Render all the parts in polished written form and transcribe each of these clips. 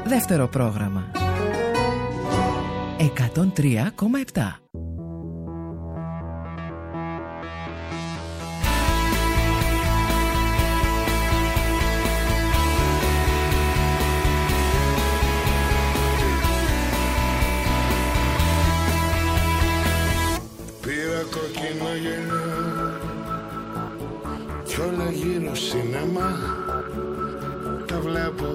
Δεύτερο πρόγραμμα 103,7. Πήρα κόκκινο γυαλιά κι όλα γύρω σινεμά τα βλέπω.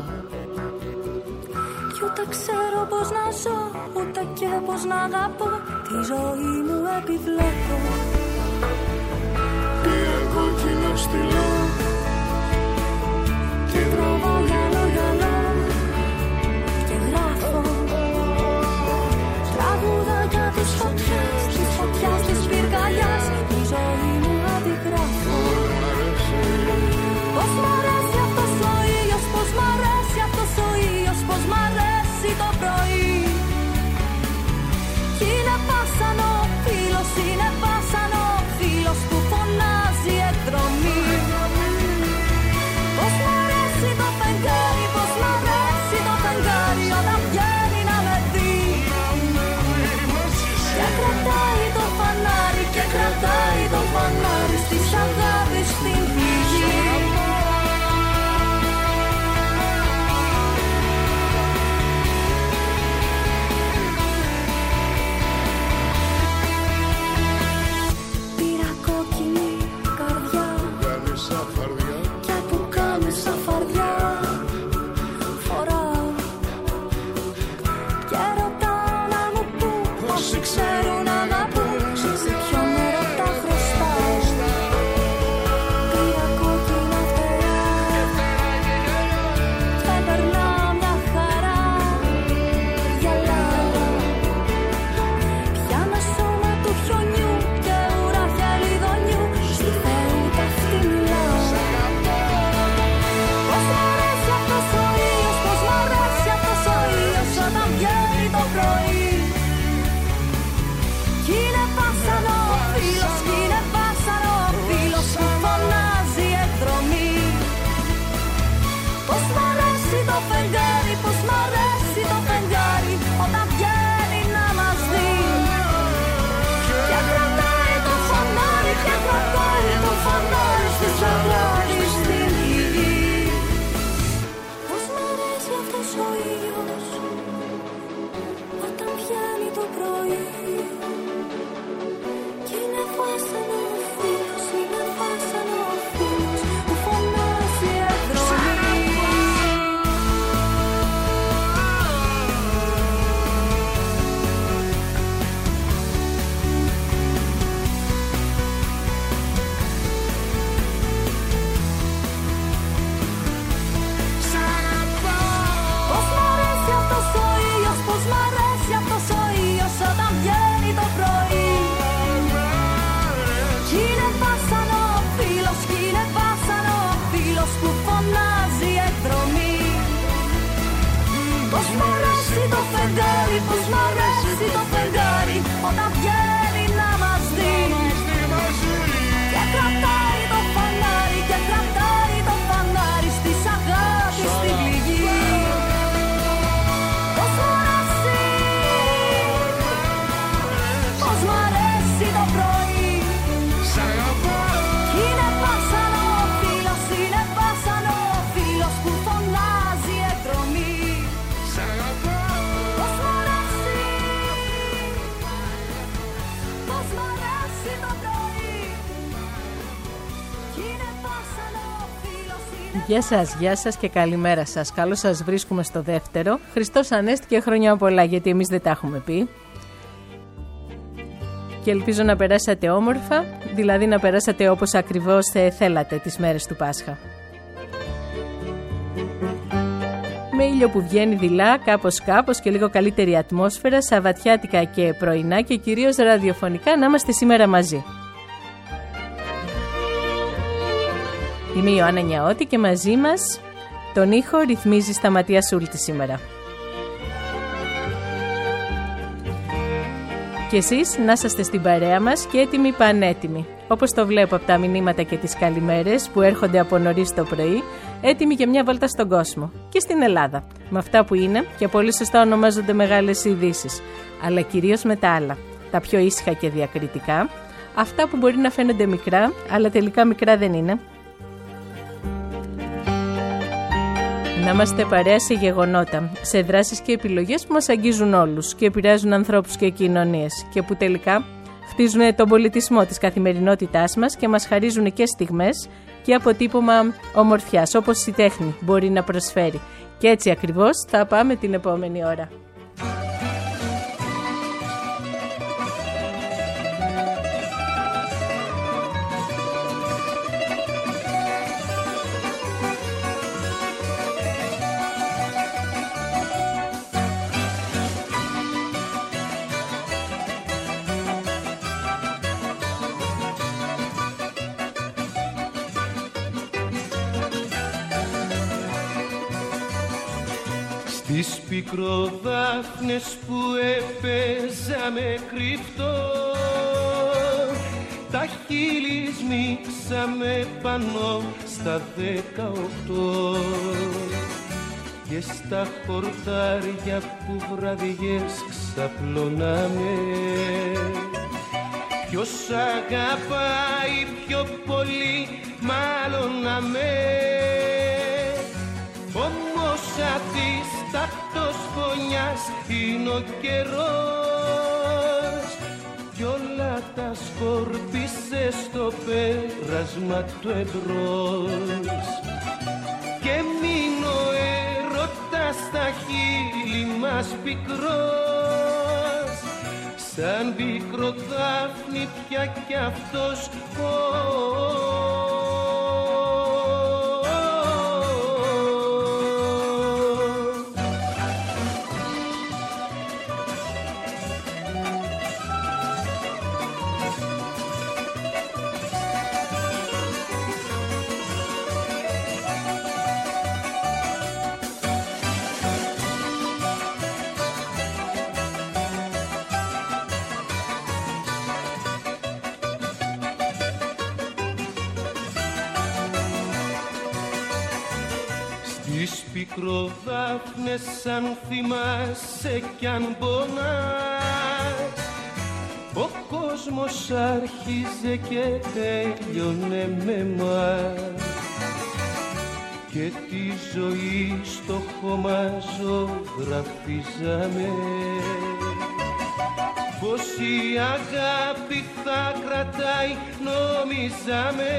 Κι ούτε ξέρω πως να ζω, ούτε και πως να αγαπώ. Τη ζωή μου επιβλέπω. Πήρα κόκκινο στυλό και τραβάω γυαλό και γράφω τραγουδάκια της φωτιάς, της φωτιάς της πυρκαγιάς. Τη ζωή μου αντιγράφω. Πως μ' αρέσει αυτός ο ήλιος, πως μ' αρέσει αυτός ο ήλιος, πως μ' αρέσει το πρωί. Κι είναι βάσανο φίλος, είναι βάσανο φίλος που φωνάζει εκδρομή. Πως μ' αρέσει το φεγγάρι, πως μ' αρέσει το φεγγάρι όταν βγαίνει να με δει. Και κρατάει το φανάρι, και κρατάει το φανάρι στις αγάπης στην πηγή. Γεια σας και καλημέρα σας. Καλώς σας βρίσκουμε στο δεύτερο. Χριστός Ανέστη και χρόνια πολλά, γιατί εμείς δεν τα έχουμε πει. Και ελπίζω να περάσατε όμορφα, δηλαδή να περάσατε όπως ακριβώς θέλατε τις μέρες του Πάσχα. Με ήλιο που βγαίνει δειλά, κάπως και λίγο καλύτερη ατμόσφαιρα, σαββατιάτικα και πρωινά και κυρίως ραδιοφωνικά να είμαστε σήμερα μαζί. Είμαι η Ιωάννα Νιαώτη και μαζί μας τον ήχο ρυθμίζει Σταματία Σούλτη σήμερα. Και εσείς να είσαστε στην παρέα μας και έτοιμοι πανέτοιμοι. Όπως το βλέπω από τα μηνύματα και τις καλημέρες που έρχονται από νωρίς το πρωί, έτοιμοι για μια βόλτα στον κόσμο και στην Ελλάδα. με αυτά που είναι και πολύ σωστά ονομάζονται μεγάλες ειδήσεις, αλλά κυρίως με τα άλλα, τα πιο ήσυχα και διακριτικά, αυτά που μπορεί να φαίνονται μικρά, αλλά τελικά μικρά δεν είναι. Να είμαστε παρέα σε γεγονότα, σε δράσεις και επιλογές που μας αγγίζουν όλους και επηρεάζουν ανθρώπους και κοινωνίες και που τελικά χτίζουν τον πολιτισμό της καθημερινότητάς μας και μας χαρίζουν και στιγμές και αποτύπωμα ομορφιάς, όπως η τέχνη μπορεί να προσφέρει. Και έτσι ακριβώς θα πάμε την επόμενη ώρα. Τις πικροδάφνες που έπαιζαμε κρυφτό, τα χείλη σμίξαμε πάνω στα 18 και στα χορτάρια που βραδιές ξαπλώναμε. Ποιος αγαπάει πιο πολύ μάλλοναμε, όμως αντίστακτος φωνιάς είναι ο καιρός κι όλα τα σκορπίσε στο πέρασμα του εμπρός και μείνει ο έρωτας στα χείλη μας πικρός, σαν πικροδάφνη πια κι αυτός τις πικροδάφνες αν θυμάσαι κι αν πονάς, ο κόσμος άρχιζε και τέλειωνε με μας και τη ζωή στο χώμα ζωγραφίζαμε πως η αγάπη θα κρατάει νομίζαμε,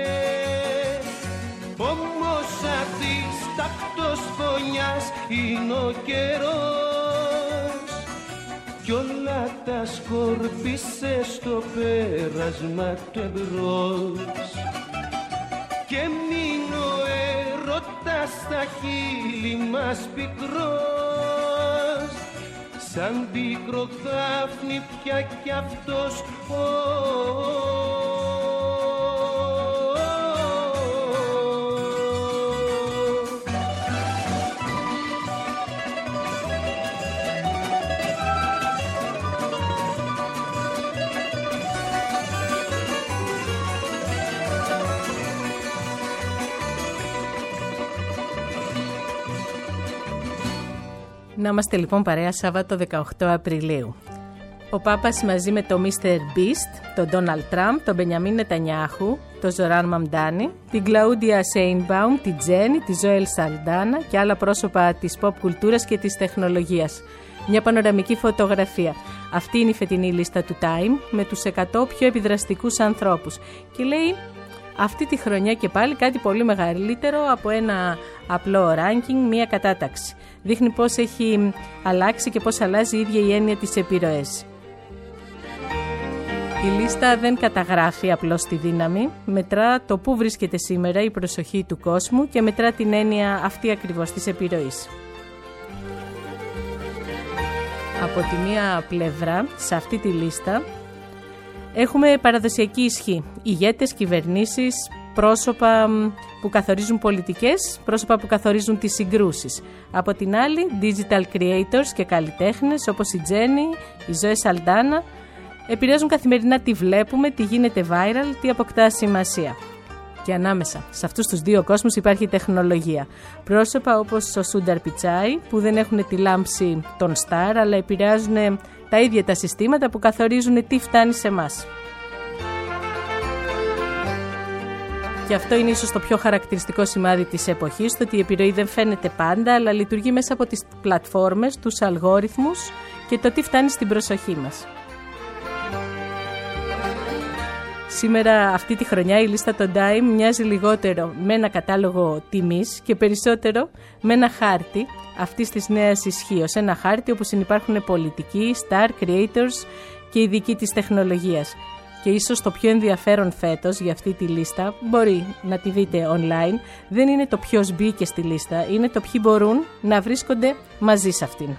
όμως αντίστακτος φωνιάς είναι ο καιρός κι όλα τα σκορπίσε στο πέρασμα του εμπρός και μείνει ο έρωτας στα χείλη μας πικρός, σαν πικροδάφνη πια κι αυτός Να είμαστε λοιπόν παρέα Σάββατο 18 Απριλίου. Ο Πάπας μαζί με το Mr. Beast, τον Donald Trump, τον Μπενιαμίν Νετανιάχου, τον Ζοράν Μαμντάνι, την Κλαούντια Σέινμπαουμ, την Τζένι, τη Ζωέλ Σαλντάνα και άλλα πρόσωπα της pop κουλτούρας και της τεχνολογίας. Μια πανοραμική φωτογραφία. Αυτή είναι η φετινή λίστα του Time με τους 100 πιο επιδραστικούς ανθρώπους. Και λέει αυτή τη χρονιά και πάλι κάτι πολύ μεγαλύτερο από ένα απλό ranking, μια κατάταξη. Δείχνει πώς έχει αλλάξει και πώς αλλάζει η ίδια η έννοια της επιρροές. Η λίστα δεν καταγράφει απλώς τη δύναμη, μετρά το πού βρίσκεται σήμερα η προσοχή του κόσμου και μετρά την έννοια αυτή ακριβώς της επιρροής. Από τη μία πλευρά, σε αυτή τη λίστα, έχουμε παραδοσιακή ισχύ, ηγέτες, κυβερνήσεις, πρόσωπα που καθορίζουν πολιτικές, πρόσωπα που καθορίζουν τις συγκρούσεις. Από την άλλη, digital creators και καλλιτέχνες όπως η Τζένι, η Ζωέ Σαλντάνα, επηρεάζουν καθημερινά τι βλέπουμε, τι γίνεται viral, τι αποκτά σημασία. Και ανάμεσα σε αυτούς τους δύο κόσμους υπάρχει τεχνολογία. Πρόσωπα όπως ο Σούνταρ Πιτσάι που δεν έχουν τη λάμψη των στάρ, αλλά επηρεάζουν τα ίδια τα συστήματα που καθορίζουν τι φτάνει σε εμάς. Και αυτό είναι ίσως το πιο χαρακτηριστικό σημάδι της εποχής, το ότι η επιρροή δεν φαίνεται πάντα, αλλά λειτουργεί μέσα από τις πλατφόρμες, τους αλγόριθμους και το τι φτάνει στην προσοχή μας. Σήμερα αυτή τη χρονιά η λίστα των Time μοιάζει λιγότερο με ένα κατάλογο τιμής και περισσότερο με ένα χάρτη αυτής της νέας ισχύως. Ένα χάρτη όπου συνυπάρχουν πολιτικοί, star, creators και ειδικοί της τεχνολογίας. Και ίσως το πιο ενδιαφέρον φέτος για αυτή τη λίστα, μπορεί να τη δείτε online, δεν είναι το ποιος μπήκε στη λίστα, είναι το ποιοι μπορούν να βρίσκονται μαζί σε αυτήν.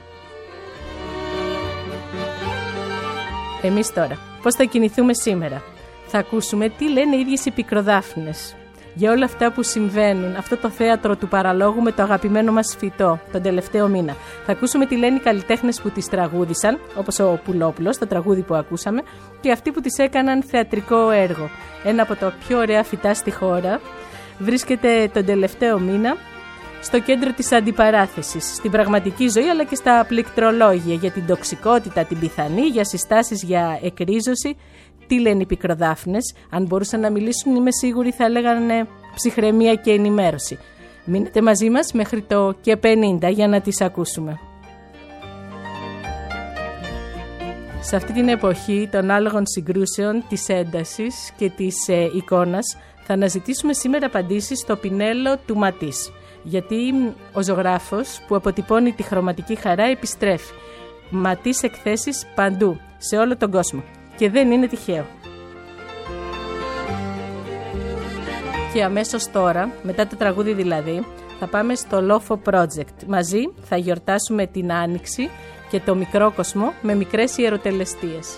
Εμείς τώρα, πώς θα κινηθούμε σήμερα? Θα ακούσουμε τι λένε οι ίδιες οι πικροδάφνες για όλα αυτά που συμβαίνουν, αυτό το θέατρο του παραλόγου με το αγαπημένο μας φυτό τον τελευταίο μήνα. Θα ακούσουμε τι λένε οι καλλιτέχνες που τις τραγούδισαν, όπως ο Πουλόπουλος, το τραγούδι που ακούσαμε, και αυτοί που τις έκαναν θεατρικό έργο. Ένα από τα πιο ωραία φυτά στη χώρα βρίσκεται τον τελευταίο μήνα στο κέντρο της αντιπαράθεσης, στην πραγματική ζωή αλλά και στα πληκτρολόγια, για την τοξικότητα, την πιθανή, για συστάσεις για εκρίζωση. Τι λένε οι πικροδάφνες? Αν μπορούσαν να μιλήσουν, είμαι σίγουρη θα λέγανε ψυχραιμία και ενημέρωση. Μείνετε μαζί μας μέχρι το και 50 για να τις ακούσουμε. Σε αυτή την εποχή των άλογων συγκρούσεων, της έντασης και της εικόνας, θα αναζητήσουμε σήμερα απαντήσεις στο πινέλο του Ματίς. Γιατί ο ζωγράφος που αποτυπώνει τη χρωματική χαρά επιστρέφει. Ματίς εκθέσεις παντού, σε όλο τον κόσμο. Και δεν είναι τυχαίο. Και αμέσως τώρα, μετά το τραγούδι δηλαδή, θα πάμε στο Λόφο Project. Μαζί θα γιορτάσουμε την Άνοιξη και το μικρό κόσμο με μικρές ιεροτελεστίες.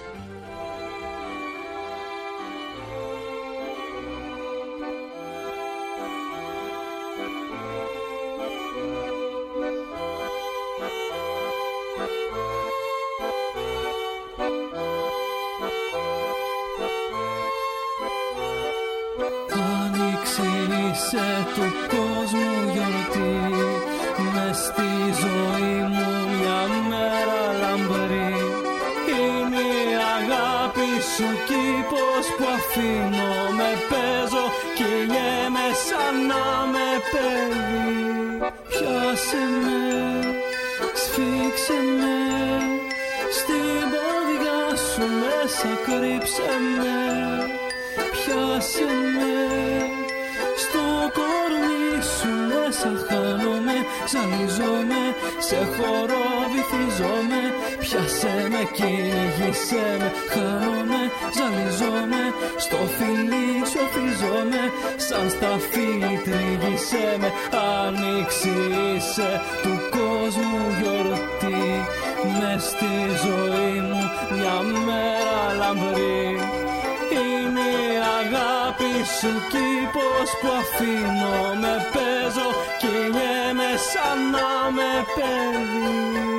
Του κόσμου γιορτή, μες στη ζωή μου μια μέρα λαμπρή. Είναι η αγάπη σου κήπος που αφήνω, με παίζω, κυλιέμαι σαν να με παιδί. Πιάσε με, σφίξε με, στην ποδιά σου μέσα κρύψε με. Πιάσε με, στο κορμί σου μέσα χάνομαι, ζαλίζομαι, σε χώρο βυθίζομαι. Πιάσε με, κυνηγήσέ με, χάνομαι, ζαλίζομαι, στο φιλί σου αφίζομαι, σαν στα φίλη τριγύσέ με. Άνοιξη είσαι του κόσμου γιορτή, μες στη ζωή μου μια μέρα λαμπρή. Είναι η αγάπη σου κήπος που αφήνω, με παίζω, κυλιέμαι σαν να με παιδί.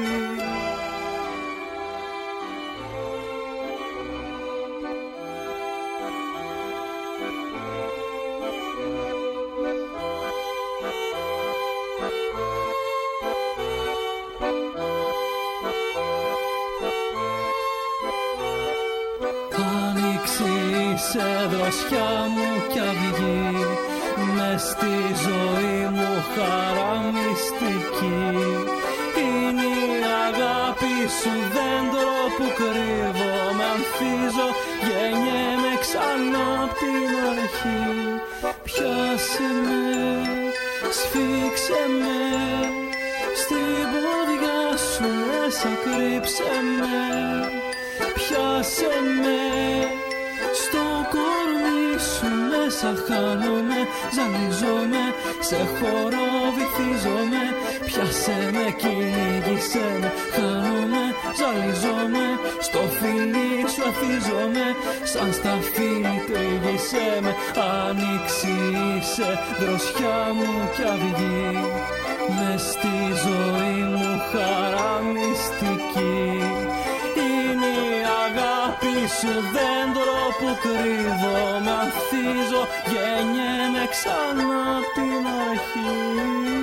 Σε δροσιά μου κι αυγή, μες στη ζωή μου χαρά μυστική. Είναι η αγάπη σου δέντρο που κρύβω, με ανθίζω, γεννιέμαι ξανά απ' την αρχή. Πιάσε με, σφίξε με, στην ποδιά σου μέσα κρύψε με. Πιάσε με, στο κορμί σου μέσα χάνομαι, ζαλίζομαι, σε χώρο βυθίζομαι. Πιάσε με, κυνηγήσέ με, χάνομαι, ζαλίζομαι, στο φιλί σου αφίζομαι, σαν στα φίλη τριγύσέ με. Άνοιξη είσαι, δροσιά μου κι αυγή, μες στη ζωή μου χαρά μυστική. Είναι η αγάπη σου δέντρο που κρύβω, με ανθίζω, γεννιέμαι ξανά απ' την αρχή.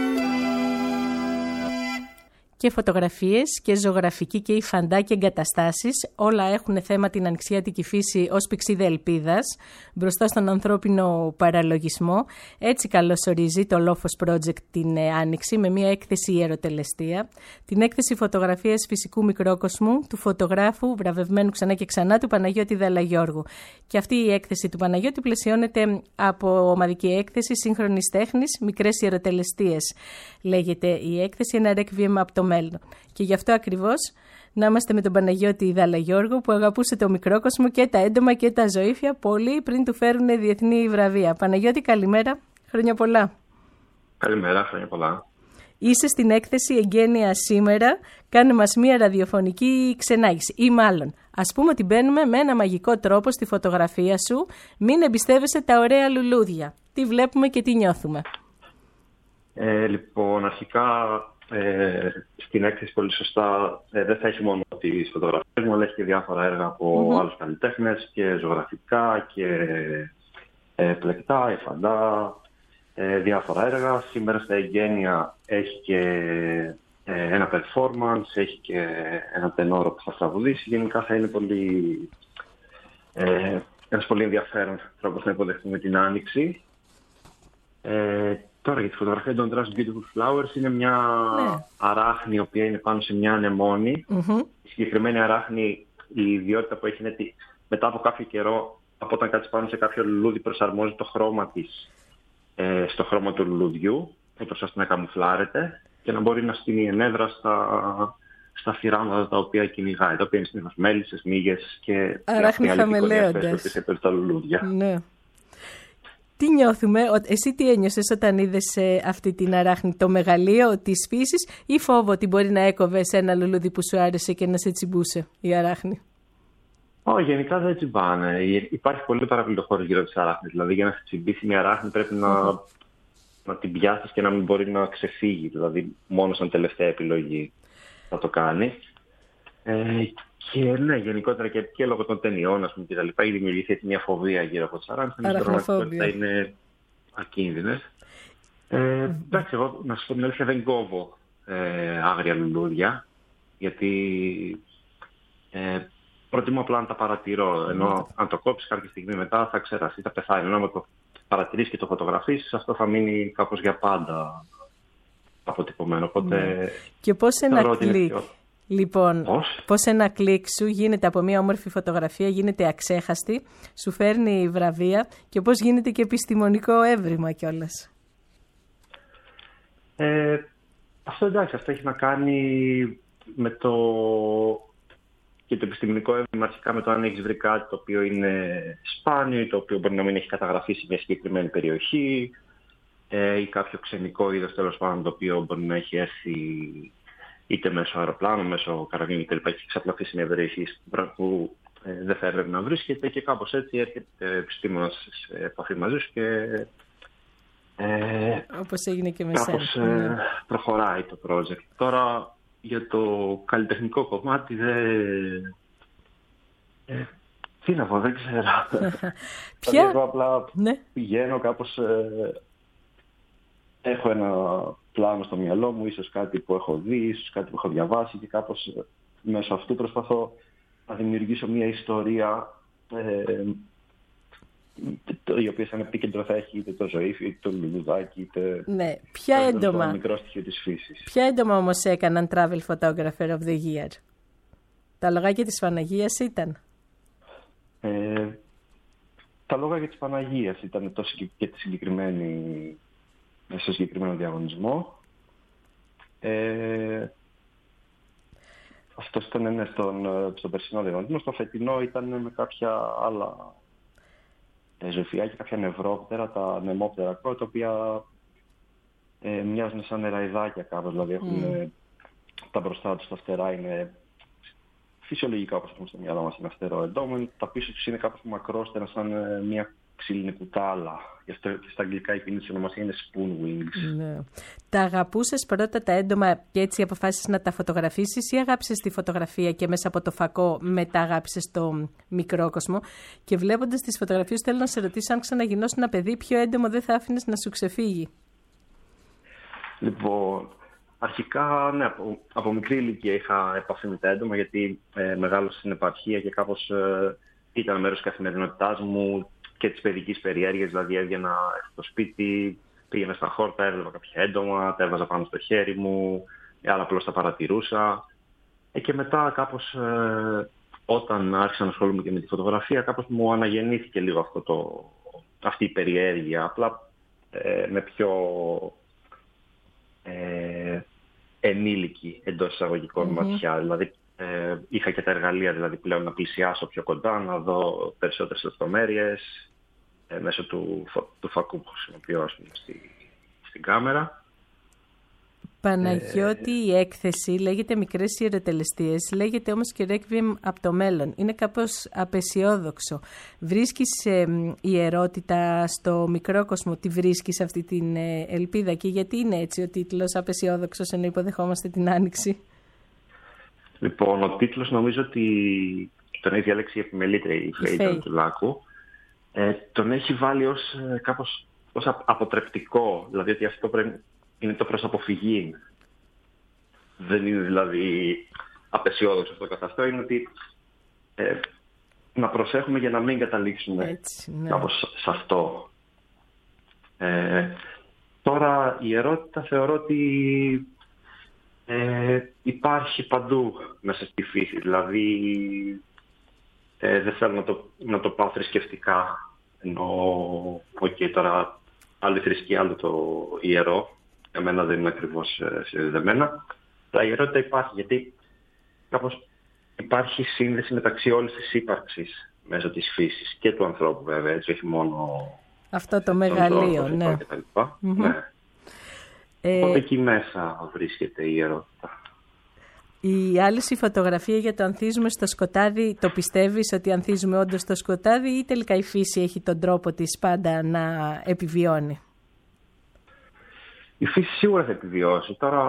Και φωτογραφίες και ζωγραφική και υφαντά και εγκαταστάσεις, όλα έχουν θέμα την ανοιξιάτικη φύση ως πηξίδα ελπίδας μπροστά στον ανθρώπινο παραλογισμό. Έτσι καλωσορίζει το Lofos Project την Άνοιξη με μια έκθεση ιεροτελεστία, την έκθεση φωτογραφίας φυσικού μικρόκοσμου του φωτογράφου βραβευμένου ξανά και ξανά του Παναγιώτη Δαλαγιώργου. Και αυτή η έκθεση του Παναγιώτη πλαισιώνεται από ομαδική έκθεση σύγχρονης τέχνης, μικρές ιεροτελεστίες. Λέγεται η έκθεση, ένα ρεκβίεμα από το μέλλον. Και γι' αυτό ακριβώς να είμαστε με τον Παναγιώτη Δαλαγιώργου που αγαπούσε το μικρόκοσμο και τα έντομα και τα ζωήφια πολύ πριν του φέρουν διεθνή βραβεία. Παναγιώτη, καλημέρα. Χρόνια πολλά. Καλημέρα, χρόνια πολλά. Είσαι στην έκθεση Εγγένεια σήμερα. Κάνε μας μία ραδιοφωνική ξενάγηση. Ή μάλλον, ας πούμε ότι μπαίνουμε με ένα μαγικό τρόπο στη φωτογραφία σου. Μην εμπιστεύεσαι τα ωραία λουλούδια. Τι βλέπουμε και τι νιώθουμε. Λοιπόν, αρχικά στην έκθεση πολύ σωστά δεν θα έχει μόνο τις φωτογραφίες μου, αλλά έχει και διάφορα έργα από άλλους καλλιτέχνες και ζωγραφικά και πλεκτά, υφαντά, διάφορα έργα. Σήμερα στα Εγγένεια έχει και ένα performance, έχει και ένα τενόρο που θα τραγουδήσει. Γενικά θα είναι ένας πολύ ενδιαφέρον τρόπος να υποδεχτούμε την Άνοιξη. Τώρα για τη φωτογραφία των Trust Beautiful Flowers είναι μια αράχνη η οποία είναι πάνω σε μια ανεμόνη. Η συγκεκριμένη αράχνη, η ιδιότητα που έχει είναι ότι μετά από κάποιο καιρό, από όταν κάτσει πάνω σε κάποιο λουλούδι, προσαρμόζει το χρώμα της στο χρώμα του λουλουδιού, ούτως ώστε να καμουφλάρεται και να μπορεί να στείλει ενέδρα στα θυράματα τα οποία κυνηγάει, τα οποία είναι συνήθως μέλισσες, μύγες και αράχνη χαμελέοντας σε τα λουλούδια. Ναι. Τι νιώθουμε, εσύ τι ένιωσες όταν είδες αυτή την αράχνη, το μεγαλείο της φύσης ή φόβο ότι μπορεί να έκοβες ένα λουλούδι που σου άρεσε και να σε τσιμπούσε η αράχνη? Γενικά δεν τσιμπάνε. Υπάρχει πολύ παραπληκτικό γύρω της αράχνης. Δηλαδή για να σε τσιμπήσει μια αράχνη πρέπει να την πιάσεις και να μην μπορεί να ξεφύγει. Δηλαδή μόνο σαν τελευταία επιλογή θα το κάνει. Και ναι, γενικότερα και λόγω των ταινιών, ας πούμε, και τα λοιπά, έχει δημιουργηθεί μια φοβία γύρω από τις αράχνες. Στην πραγματικότητα είναι ακίνδυνες. Εντάξει, εγώ να σας πω την αλήθεια δεν κόβω άγρια λουλούδια, γιατί προτιμώ απλά να τα παρατηρώ. Ενώ αν το κόψεις κάποια στιγμή μετά θα ξεραστεί, θα πεθάνει. Ενώ αν το παρατηρείς και το φωτογραφίσεις, αυτό θα μείνει κάπως για πάντα αποτυπωμένο. Οπότε, και πώς ένα κλικ. Λοιπόν, πώς ένα κλικ σου γίνεται από μια όμορφη φωτογραφία, γίνεται αξέχαστη, σου φέρνει βραβεία και πώς γίνεται και επιστημονικό έβριμα κιόλας. Αυτό εντάξει, αυτό έχει να κάνει με και το επιστημονικό έβριμα αρχικά με το αν έχεις βρει κάτι το οποίο είναι σπάνιο ή το οποίο μπορεί να μην έχει καταγραφεί σε μια συγκεκριμένη περιοχή ή κάποιο ξενικό είδος τέλος πάντων το οποίο μπορεί να έχει έρθει είτε μέσω αεροπλάνου, μέσω καραβίνου κτλ. Έχει εξαπλωθεί σε μια περιοχή που δεν θα έπρεπε να βρίσκεται και κάπως έτσι έρχεται επιστήμονας σε επαφή μαζί σου και όπως έγινε και με κάπως προχωράει το project. Τώρα για το καλλιτεχνικό κομμάτι τι να πω, δεν ξέρω. Ποια? Εγώ απλά πηγαίνω κάπως, έχω ένα πλάνο στο μυαλό μου, ίσως κάτι που έχω δει, ίσως κάτι που έχω διαβάσει και κάπως μέσω αυτού προσπαθώ να δημιουργήσω μια ιστορία η οποία σαν επίκεντρο θα έχει είτε το ζωήφι, είτε το λουλουδάκι, είτε το μικρό στοιχείο της φύσης. Ποια έντομα όμως έκαναν travel photographer of the year? Τα λογάκια της Παναγίας ήταν? Τα λόγια της Παναγίας ήταν και τη συγκεκριμένη στο συγκεκριμένο διαγωνισμό. Αυτό ήταν στον περσινό διαγωνισμό. Στο φετινό ήταν με κάποια άλλα ζωηφιά και κάποια νευρόπτερα, τα νεμόπτερα τα οποία μοιάζουν σαν νεραϊδάκια κάπως. Δηλαδή έχουν τα μπροστά τους, τα φτερά είναι φυσιολογικά όπως έχουμε στο μυαλό μας, είναι αυτερό εντόμεν. Τα πίσω τους είναι κάπως μακρόστερα, σαν μια ξύλινη κουτάλα. Γι' αυτό και στα αγγλικά η κοινή της ονομασία είναι spoon wings. Ναι. Τα αγαπούσες πρώτα τα έντομα και έτσι αποφάσισες να τα φωτογραφίσεις, ή αγάπησες τη φωτογραφία και μέσα από το φακό μετά αγάπησες το μικρό κόσμο? Και βλέποντας τις φωτογραφίες, θέλω να σε ρωτήσω, αν ξαναγινώσουν ένα παιδί, ποιο έντομο δεν θα άφηνες να σου ξεφύγει? Λοιπόν, αρχικά, ναι, από μικρή ηλικία είχα επαφή με τα έντομα, γιατί μεγάλωσα στην επαρχία και κάπως ήταν μέρος της καθημερινότητάς μου και της παιδικής περιέργειας. Δηλαδή έβγαινα στο σπίτι, πήγαινα στα χόρτα, έβλεπα κάποια έντομα, τα έβαζα πάνω στο χέρι μου, άλλα απλώς τα παρατηρούσα. Και μετά κάπως, όταν άρχισα να ασχολούμαι και με τη φωτογραφία, κάπως μου αναγεννήθηκε λίγο αυτή η περιέργεια, απλά με πιο ενήλικη εντός εισαγωγικών ματιά. Δηλαδή είχα και τα εργαλεία πλέον να πλησιάσω πιο κοντά, να δω περισσότερες λεπτομέρειες μέσω του φακού που χρησιμοποιώ στην κάμερα. Παναγιώτη, η έκθεση λέγεται «Μικρές ιεροτελεστίες», λέγεται όμως και «Ρέκβιεμ από το μέλλον». Είναι κάπως απεσιόδοξο. Βρίσκεις ιερότητα στο μικρό κόσμο? Τη βρίσκεις αυτή την ελπίδα? Και γιατί είναι έτσι ο τίτλος απεσιόδοξος, ενώ υποδεχόμαστε την Άνοιξη? Λοιπόν, ο τίτλος νομίζω ότι τον έχει διαλέξει η επιμελήτρια η Φέη του Λάκου. Τον έχει βάλει κάπως ως αποτρεπτικό, δηλαδή ότι αυτό είναι το προς αποφυγή. Δεν είναι δηλαδή απεσιόδοξο αυτό καθ' αυτό, είναι ότι να προσέχουμε για να μην καταλήξουμε κάπως σε αυτό. Τώρα η ιερότητα θεωρώ ότι υπάρχει παντού μέσα στη φύση, δηλαδή δεν θέλω να το πάω θρησκευτικά, ενώ τώρα άλλη θρησκεία, άλλο το ιερό, για μένα δεν είναι ακριβώς συνδεδεμένα. Αλλά η ιερότητα υπάρχει, γιατί κάπως υπάρχει σύνδεση μεταξύ όλης της ύπαρξης μέσω της φύσης και του ανθρώπου, βέβαια, έτσι, όχι μόνο αυτό το μεγαλείο, ναι. Ναι. Οπότε εκεί μέσα βρίσκεται η ιερότητα. Η άλλη η φωτογραφία για το ανθίζουμε στο σκοτάδι, το πιστεύεις ότι ανθίζουμε όντως στο σκοτάδι, ή τελικά η φύση έχει τον τρόπο της πάντα να επιβιώνει? Η φύση σίγουρα θα επιβιώσει. Τώρα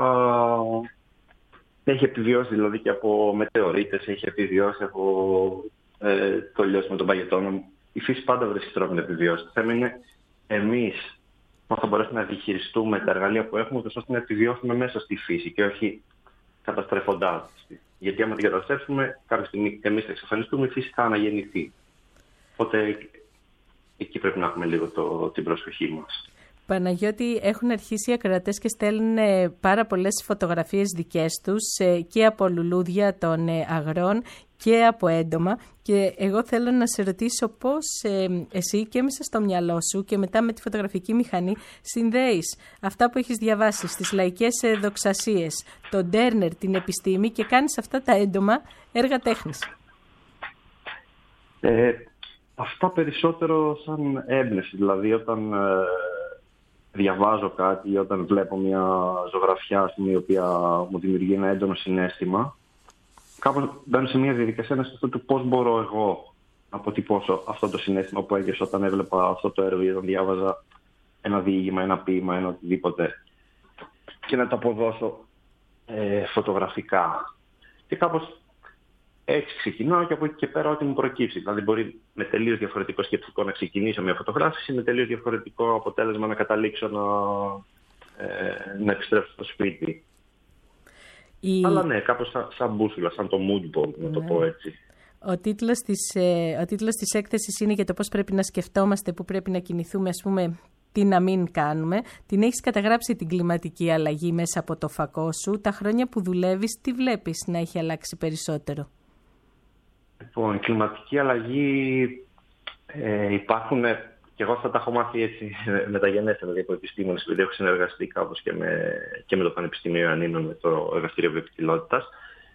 έχει επιβιώσει δηλαδή και από μετεωρίτες, έχει επιβιώσει από το λιώσιμο των παγετώνων. Η φύση πάντα βρίσκει τρόπο να επιβιώσει. Το θέμα είναι εμείς πώς θα μπορέσουμε να διαχειριστούμε τα εργαλεία που έχουμε, ώστε να επιβιώσουμε μέσα στη φύση και όχι καταστρέφοντάς τη. Γιατί άμα την καταστρέψουμε, κάποια στιγμή εμείς θα εξαφανιστούμε, η φύση θα αναγεννηθεί. Οπότε εκεί πρέπει να έχουμε λίγο την προσοχή μας. Παναγιώτη, έχουν αρχίσει οι ακροατές και στέλνουν πάρα πολλές φωτογραφίες δικές τους και από λουλούδια των αγρών και από έντομα, και εγώ θέλω να σε ρωτήσω πώς εσύ και μέσα στο μυαλό σου και μετά με τη φωτογραφική μηχανή συνδέεις αυτά που έχεις διαβάσει στις λαϊκές δοξασίες, τον Τέρνερ, την επιστήμη, και κάνεις αυτά τα έντομα έργα τέχνης. Αυτά περισσότερο σαν έμπνευση, δηλαδή όταν διαβάζω κάτι ή όταν βλέπω μια ζωγραφιά η οποία μου δημιουργεί ένα έντονο συναίσθημα, κάπως μπαίνω σε μια διαδικασία να σκεφτώ του πώς μπορώ εγώ να αποτυπώσω αυτό το συναίσθημα που έγιωσα όταν έβλεπα αυτό το έργο ή όταν διάβαζα ένα διήγημα, ένα ποίημα, ένα οτιδήποτε, και να το αποδώσω φωτογραφικά. Και κάπως έτσι ξεκινάω και από εκεί και πέρα ό,τι μου προκύψει. Δηλαδή μπορεί με τελείως διαφορετικό σκεπτικό να ξεκινήσω μια φωτογράφηση, με τελείως διαφορετικό αποτέλεσμα να καταλήξω να επιστρέψω στο σπίτι. Αλλά ναι, κάπως σαν μπούσουλα, σαν το mood board, να το πω έτσι. Ο τίτλος της έκθεσης είναι για το πώς πρέπει να σκεφτόμαστε, που πρέπει να κινηθούμε, ας πούμε, τι να μην κάνουμε. Την έχεις καταγράψει την κλιματική αλλαγή μέσα από το φακό σου. Τα χρόνια που δουλεύεις, τι βλέπεις να έχει αλλάξει περισσότερο? Λοιπόν, η κλιματική αλλαγή υπάρχουν, και εγώ αυτά τα έχω μάθει έτσι μεταγενέστερα, δηλαδή από επιστήμονες, επειδή έχω συνεργαστεί κάπως και με το Πανεπιστήμιο Ιωαννίνων, με το Εργαστήριο Βιοποικιλότητας.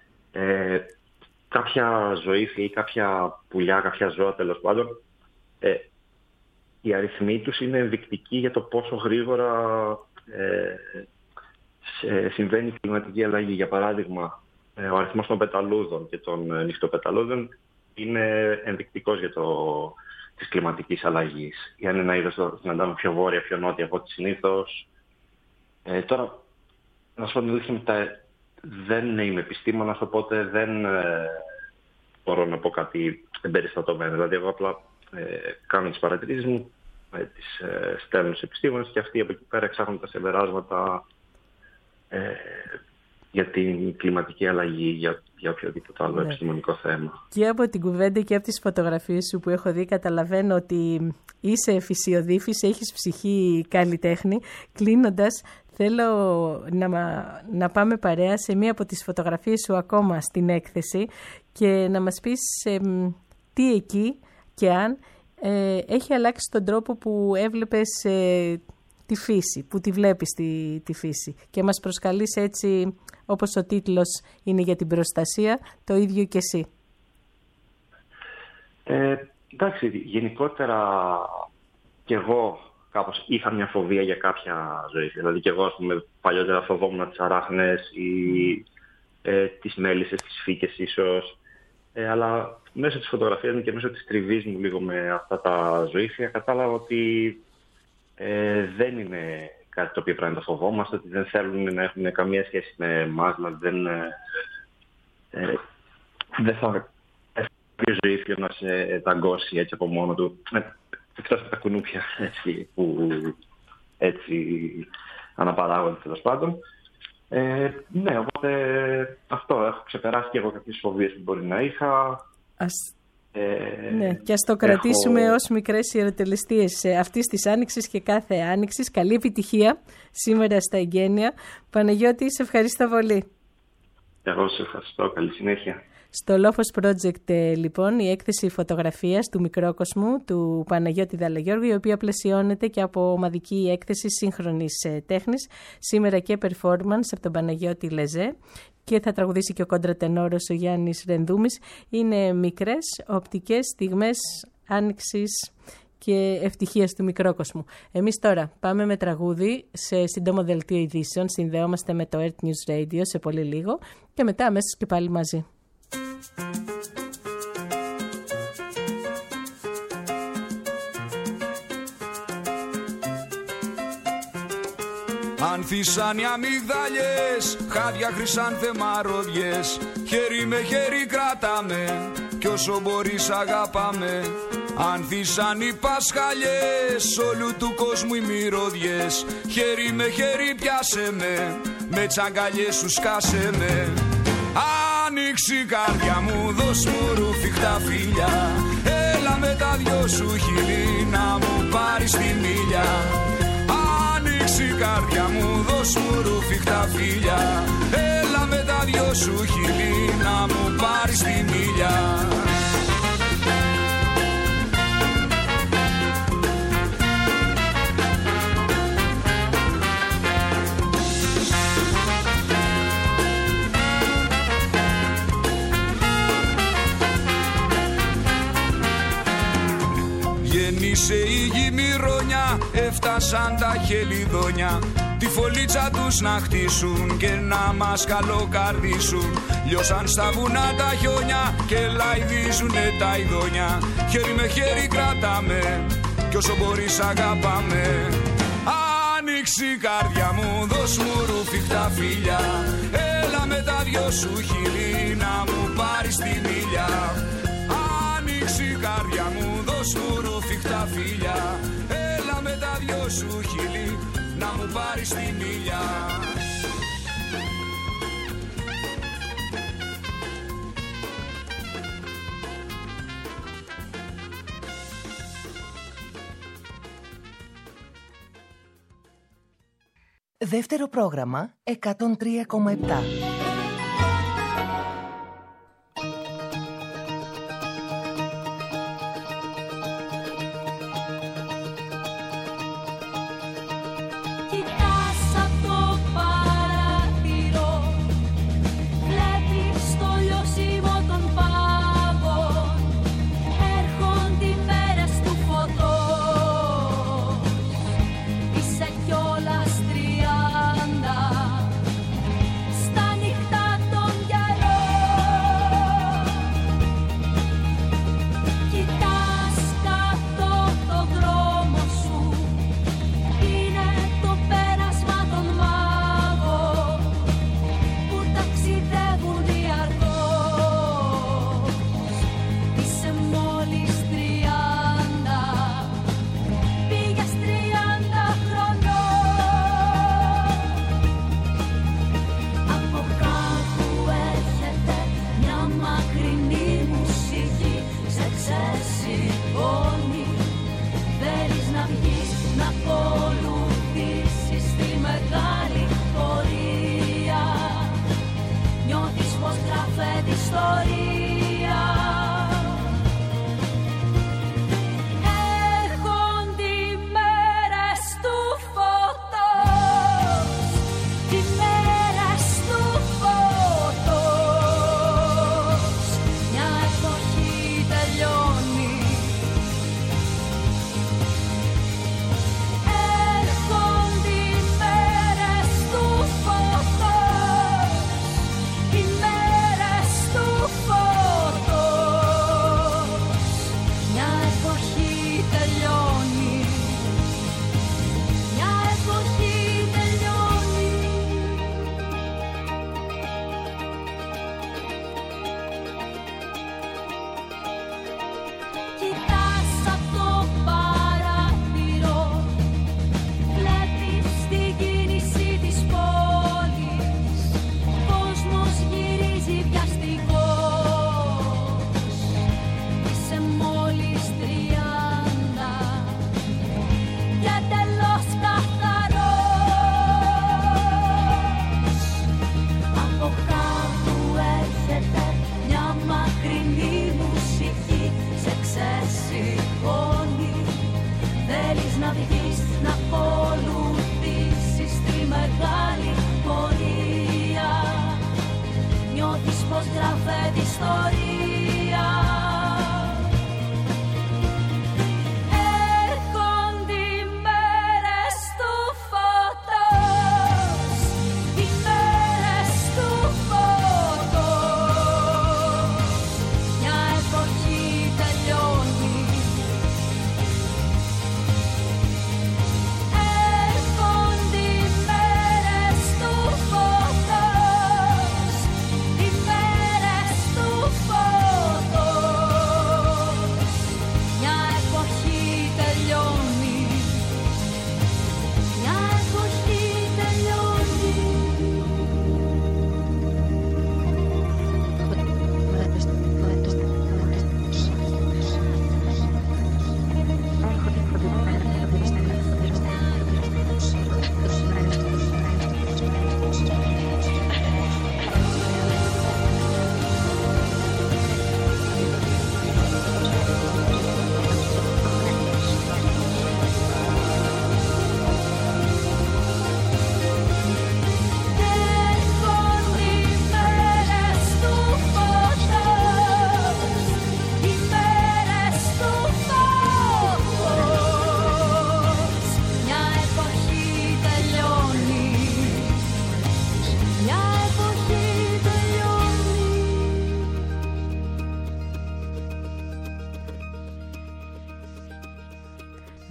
Κάποια ζωήφια ή κάποια πουλιά, κάποια ζώα τέλος πάντων, οι αριθμοί τους είναι ενδεικτικοί για το πόσο γρήγορα συμβαίνει η κλιματική αλλαγή. Για παράδειγμα, ο αριθμός των πεταλούδων και των νυχτοπεταλούδων είναι ενδεικτικός της κλιματικής αλλαγής. Ή αν είναι ένα είδος το συναντάμε πιο βόρεια, πιο νότια από ό,τι συνήθως. Τώρα, να σου πω την αλήθεια, δεν είμαι επιστήμονας, οπότε δεν μπορώ να πω κάτι εμπεριστατωμένο. Δηλαδή, εγώ απλά κάνω τις παρατηρήσεις μου, τις στέλνω στους επιστήμονες και αυτοί από εκεί πέρα εξάγουν τα συμπεράσματα για την κλιματική αλλαγή, για οποιοδήποτε άλλο επιστημονικό θέμα. Και από την κουβέντα και από τις φωτογραφίες σου που έχω δει, καταλαβαίνω ότι είσαι φυσιοδίφης, έχεις ψυχή καλλιτέχνη. Κλείνοντας, θέλω να πάμε παρέα σε μία από τις φωτογραφίες σου ακόμα στην έκθεση και να μας πεις τι εκεί και αν έχει αλλάξει τον τρόπο που έβλεπες τη φύση, που τη βλέπεις τη φύση και μας προσκαλείς έτσι, όπως ο τίτλος είναι για την προστασία, το ίδιο και εσύ. Εντάξει, γενικότερα και εγώ κάπως είχα μια φοβία για κάποια ζωή. Δηλαδή και εγώ, ας πούμε, παλιότερα φοβόμουν τις αράχνες ή τις μέλισσες, τις φύκες ίσως. Αλλά μέσω της φωτογραφίας μου και μέσω της τριβής μου λίγο με αυτά τα ζωήφια κατάλαβα ότι δεν είναι κάτι το οποίο πρέπει να το φοβόμαστε, ότι δεν θέλουν να έχουν καμία σχέση με εμάς, δηλαδή δεν θα πει ζωήφιο να σε δαγκώσει έτσι από μόνο του, εκτός από τα κουνούπια έτσι, που έτσι αναπαράγονται τέλος πάντων. Ναι, οπότε αυτό, έχω ξεπεράσει και εγώ κάποιες φοβίες που μπορεί να είχα. Ναι, και ας το κρατήσουμε ως μικρές ιεροτελεστίες αυτής της άνοιξης και κάθε άνοιξης. Καλή επιτυχία σήμερα στα εγγένεια. Παναγιώτη, σε ευχαριστώ πολύ. Εγώ σε ευχαριστώ. Καλή συνέχεια. Στο Lofos Project, λοιπόν, η έκθεση φωτογραφίας του Μικρόκοσμου του Παναγιώτη Δαλαγιώργου, η οποία πλαισιώνεται και από ομαδική έκθεση σύγχρονης τέχνης, σήμερα και performance από τον Παναγιώτη Λεζέ, και θα τραγουδήσει και ο κόντρα-τενόρος ο Γιάννης Ρενδούμης. Είναι μικρές οπτικές στιγμές άνοιξης και ευτυχίας του Μικρόκοσμου. Εμείς τώρα πάμε με τραγούδι σε σύντομο δελτίο ειδήσεων. Συνδεόμαστε με το Earth News Radio σε πολύ λίγο και μετά αμέσως και πάλι μαζί. Ανθίσαν οι αμυγδαλιές, χάδια χρυσάνθεμα ροδιές. Χέρι με χέρι κρατάμε κι όσο μπορείς αγαπάμε. Ανθίσαν οι πασχαλιές, όλου του κόσμου οι μυρωδιές. Χέρι με χέρι πιάσε με τσαγκαλιές σου σκάσε με. Άνοιξε η καρδιά μου, δώσ' μου ρουφιχτά φιλιά. Έλα με τα δυο σου χείλη να μου πάρεις τη μίλια. Άνοιξε η καρδιά μου, δώσ' μου ρουφιχτά φιλιά. Έλα με τα δυο σου χείλη να μου πάρεις τη μίλια. Γεννήσε η γη μυρώνια, έφτασαν τα χελιδόνια. Τη φωλίτσα τους να χτίσουν και να μας καλοκαρδίσουν. Λιώσαν στα βουνά τα χιόνια και λαϊδίζουνε τα ειδόνια. Χέρι με χέρι κρατάμε κι όσο μπορείς αγαπάμε. Άνοιξε η καρδιά μου, δώσ' μου ρουφιχτά φιλιά. Έλα με τα δυο σου χείλη να μου πάρεις τη μίλια. Άνοιξε η καρδιά μου, δώσ' μου ρουφιχτά φιλιά. Έλα με τα δυο σου χείλη να μου πάρεις τη μίλια. Δεύτερο πρόγραμμα 103,7. Είσαι κιόλας 30 στα νυχτά.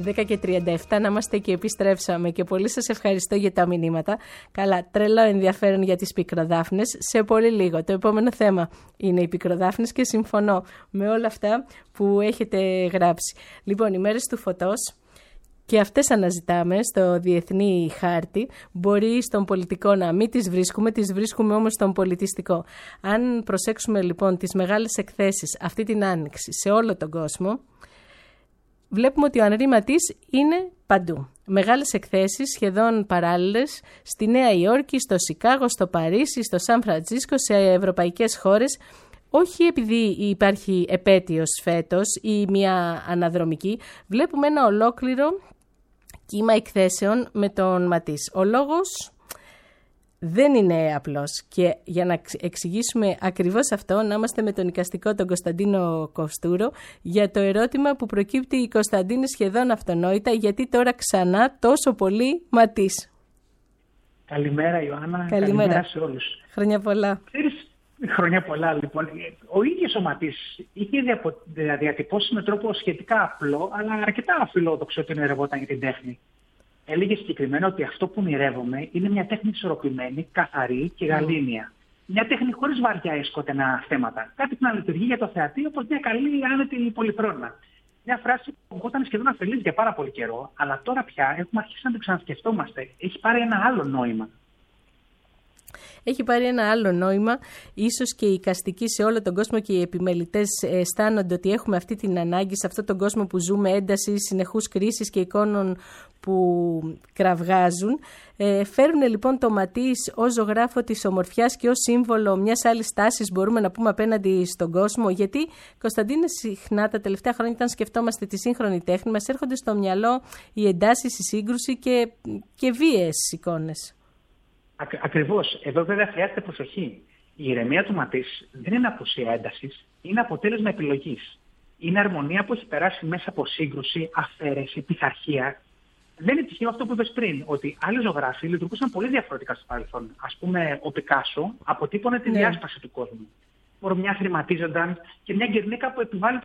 10:37 να είμαστε και επιστρέψαμε και πολύ σας ευχαριστώ για τα μηνύματα. Καλά, τρελό ενδιαφέρον για τις πικροδάφνες. Σε πολύ λίγο. Το επόμενο θέμα είναι οι πικροδάφνες και συμφωνώ με όλα αυτά που έχετε γράψει. Λοιπόν, οι μέρες του φωτός και αυτές αναζητάμε στο διεθνή χάρτη. Μπορεί στον πολιτικό να μην τις βρίσκουμε όμως στον πολιτιστικό. Αν προσέξουμε λοιπόν τις μεγάλες εκθέσεις αυτή την άνοιξη σε όλο τον κόσμο, βλέπουμε ότι ο Ανρί Ματής είναι παντού. Μεγάλες εκθέσεις σχεδόν παράλληλες στη Νέα Υόρκη, στο Σικάγο, στο Παρίσι, στο Σαν Φραντσίσκο, σε ευρωπαϊκές χώρες. Όχι επειδή υπάρχει επέτειος φέτος ή μια αναδρομική, βλέπουμε ένα ολόκληρο κύμα εκθέσεων με τον Ματής. Ο λόγος δεν είναι απλός και για να εξηγήσουμε ακριβώς αυτό, να είμαστε με τον εικαστικό τον Κωνσταντίνο Κοστούρο για το ερώτημα που προκύπτει η Κωνσταντίνη σχεδόν αυτονόητα, γιατί τώρα ξανά τόσο πολύ Ματής. Καλημέρα Ιωάννα, καλημέρα σε όλους. Χρόνια πολλά. Χρόνια πολλά λοιπόν. Ο ίδιος ο Ματής είχε διατυπώσει με τρόπο σχετικά απλό, αλλά αρκετά αφιλόδοξο ότι ονειρευόταν για την τέχνη. Έλεγε συγκεκριμένα ότι αυτό που ονειρεύομαι είναι μια τέχνη ισορροπημένη, καθαρή και γαλήνια. Μια τέχνη χωρίς βαριά ή σκοτεινά θέματα. Κάτι που να λειτουργεί για το θεατή όπως μια καλή άνετη πολυθρόνα. Μια φράση που ήταν σχεδόν αφελής για πάρα πολύ καιρό, αλλά τώρα πια έχουμε αρχίσει να το ξανασκεφτόμαστε. Έχει πάρει ένα άλλο νόημα. Έχει πάρει ένα άλλο νόημα, ίσως και οι εικαστικοί σε όλο τον κόσμο και οι επιμελητές αισθάνονται ότι έχουμε αυτή την ανάγκη σε αυτόν τον κόσμο που ζούμε, ένταση, συνεχούς κρίσεις και εικόνων που κραυγάζουν. Φέρουν λοιπόν το Ματής ως ζωγράφο της ομορφιάς και ως σύμβολο μιας άλλης τάσης, μπορούμε να πούμε, απέναντι στον κόσμο. Γιατί, Κωνσταντίνε, συχνά τα τελευταία χρόνια, όταν σκεφτόμαστε τη σύγχρονη τέχνη, μας έρχονται στο μυαλό οι εντάσεις, η σύγκρουση και βίαιες εικόνες. Ακριβώς. Εδώ βέβαια χρειάζεται προσοχή. Η ηρεμία του Ματής δεν είναι απουσία έντασης, είναι αποτέλεσμα επιλογής. Είναι αρμονία που έχει περάσει μέσα από σύγκρουση, αφαίρεση, πειθαρχία. Δεν είναι τυχαίο αυτό που είπες πριν, ότι άλλοι ζωγράφοι λειτουργούσαν πολύ διαφορετικά στο παρελθόν. Ας πούμε, ο Πικάσο αποτύπωνε τη διάσπαση του κόσμου. Ορμιά χρηματίζονταν και μια γκερνίκα που επιβάλλεται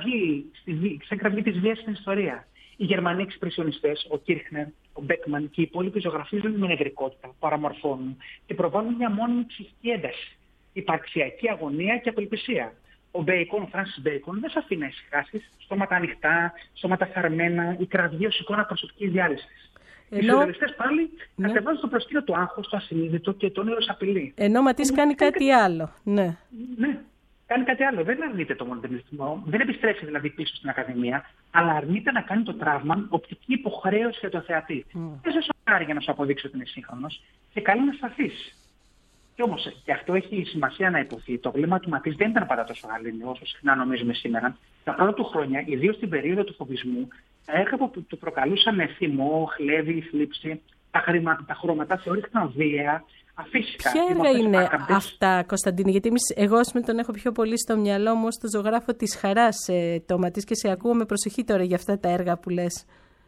σε κραυγή της βίας στην ιστορία. Οι Γερμανοί εξπρεσιονιστές, ο Κίρχνερ, ο Μπέκμαν και οι υπόλοιποι ζωγραφίζουν με νευρικότητα, παραμορφώνουν και προβάλλουν μια μόνιμη ψυχική ένταση, υπαρξιακή αγωνία και απελπισία. Ο Μπέικον, ο Φράνσις Μπέικον, δεν σε αφήνει να ησυχάσεις, στόματα ανοιχτά, στόματα χαρμένα, η κραυγή ως εικόνα προσωπικής διάλυσης. Οι σουρεαλιστές πάλι κατεβάζουν στο προσκήνιο το άγχος, το ασυνείδητο και το όνειρο ως απειλή. Ενώ Ματής κάνει κάτι άλλο. Ναι. Κάνει κάτι άλλο. Δεν αρνείται το μοντερνισμό, δεν επιστρέφει δηλαδή πίσω στην Ακαδημία, αλλά αρνείται να κάνει το τραύμα οπτική υποχρέωση για το θεατή. Δεν σε σοκάρει για να σου αποδείξει ότι είναι σύγχρονος και καλεί να σταθείς. Κι όμως, και αυτό έχει σημασία να υποθεί, το βλέμμα του Ματής δεν ήταν πάντα τόσο γαλήνιο όσο συχνά νομίζουμε σήμερα. Τα πρώτα του χρόνια, ιδίως στην περίοδο του φοβισμού, τα έργα που του προκαλούσαν θυμό, χλέβη, θλίψη, τα χρώματα θεωρήθηκαν βίαια. Αφύσικα. Ποια έργα είναι αυτά, Κωνσταντίνη? Γιατί εγώ τον έχω πιο πολύ στο μυαλό μου ως το ζωγράφο της χαράς, το Ματής, και σε ακούω με προσοχή τώρα για αυτά τα έργα που λες.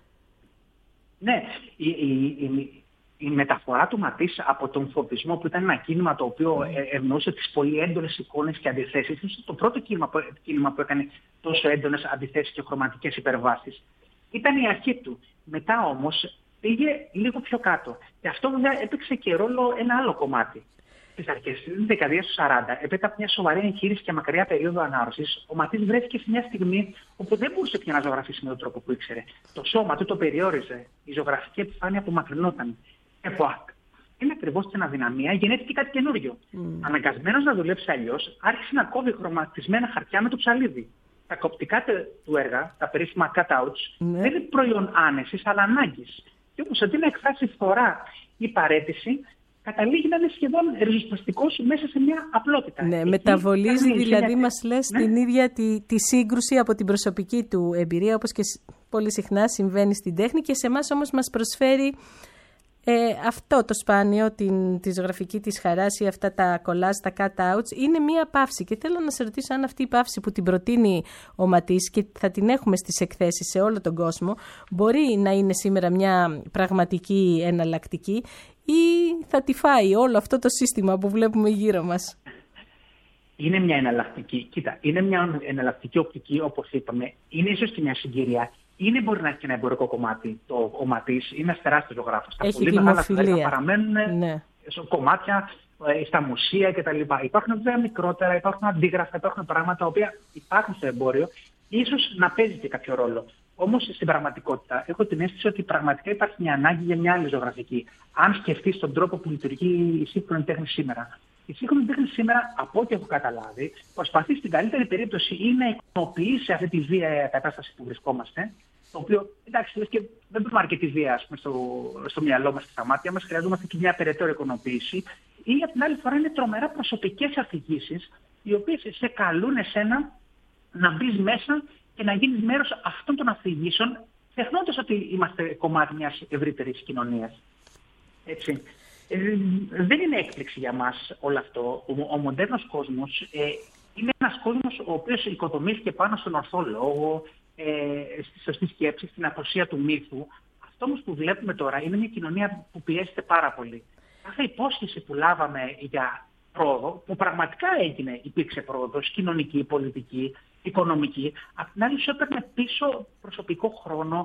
Ναι, η μεταφορά του Ματής από τον φοβισμό, που ήταν ένα κίνημα το οποίο ευνοούσε τις πολύ έντονες εικόνες και αντιθέσεις, το πρώτο κίνημα που έκανε τόσο έντονες αντιθέσεις και χρωματικές υπερβάσεις, ήταν η αρχή του. Μετά όμως πήγε λίγο πιο κάτω. Και αυτό βέβαια έπαιξε και ρόλο ένα άλλο κομμάτι. Στις αρχές της δεκαετίας του 40, έπειτα από μια σοβαρή εγχείρηση και μακριά περίοδο ανάρρωσης, ο Ματής βρέθηκε σε μια στιγμή όπου δεν μπορούσε πια να ζωγραφίσει με τον τρόπο που ήξερε. Το σώμα του το περιόριζε, η ζωγραφική επιφάνεια απομακρυνόταν. Είναι ακριβώς την αδυναμία, γεννήθηκε κάτι καινούριο. Αναγκασμένος να δουλέψει αλλιώς, άρχισε να κόβει χρωματισμένα χαρτιά με το ψαλίδι. Τα κοπτικά του έργα, τα περίφημα cutouts, δεν είναι προϊόν άνεσης, αλλά ανάγκης. Και όμως αντί να εκφράσει φθορά ή παραίτηση, καταλήγει να είναι σχεδόν ριζοσπαστικός μέσα σε μια απλότητα. Ναι, μεταβολίζει δηλαδή, μας λες, την ίδια τη σύγκρουση από την προσωπική του εμπειρία, όπως και πολύ συχνά συμβαίνει στην τέχνη, και σε εμάς όμως μας προσφέρει αυτό το σπάνιο, τη ζωγραφική της χαράς ή αυτά τα κολάζ, τα cut-outs, είναι μία παύση. Και θέλω να σε ρωτήσω αν αυτή η παύση που την προτείνει ο Ματής και θα την έχουμε στις εκθέσεις σε όλο τον κόσμο, μπορεί να είναι σήμερα μια πραγματική εναλλακτική ή θα τη φάει όλο αυτό το σύστημα που βλέπουμε γύρω μας? Είναι μια εναλλακτική. Κοίτα, είναι μια εναλλακτική οπτική, όπως είπαμε. Είναι ίσως και μια συγκυρία. μπορεί να έχει ένα εμπορικό κομμάτι. Ο Ματής είναι ένας τεράστιος ζωγράφος. Τα Έχει πολύ μεγάλα δημοφιλία. έργα παραμένουν κομμάτια στα μουσεία κτλ. Υπάρχουν βέβαια μικρότερα, υπάρχουν αντίγραφα, υπάρχουν πράγματα τα οποία υπάρχουν στο εμπόριο, ίσως να παίζει και κάποιο ρόλο. Όμως στην πραγματικότητα έχω την αίσθηση ότι πραγματικά υπάρχει μια ανάγκη για μια άλλη ζωγραφική. Αν σκεφτείς τον τρόπο που λειτουργεί η σύγχρονη τέχνη σήμερα. Η σύγχρονη τέχνη σήμερα, από ό,τι έχω καταλάβει, προσπαθεί στην καλύτερη περίπτωση ή να ικανοποιήσει αυτή τη βία κατάσταση που βρισκόμαστε. Το οποίο, εντάξει, λες και δεν πρέπει αρκετή βία στο μυαλό μας και στα μάτια μας, χρειαζόμαστε και μια περαιτέρω ικανοποίηση. Ή από την άλλη φορά είναι τρομερά προσωπικές αφηγήσεις, οι οποίες σε καλούν εσένα να μπεις μέσα και να γίνεις μέρος αυτών των αφηγήσεων, ξεχνώντας ότι είμαστε κομμάτι μιας ευρύτερης κοινωνίας. Έτσι. Δεν είναι έκπληξη για μας όλο αυτό. Ο μοντέρνος κόσμος είναι ένας κόσμος ο οποίος οικοδομήθηκε πάνω στον ορθό λόγο, στη σωστή σκέψη, στην απουσία του μύθου. Αυτό όμως που βλέπουμε τώρα είναι μια κοινωνία που πιέζεται πάρα πολύ. Κάθε υπόσχεση που λάβαμε για πρόοδο, που πραγματικά υπήρξε πρόοδος, κοινωνική, πολιτική, οικονομική, απ' την άλλη σου έπαιρνε πίσω προσωπικό χρόνο,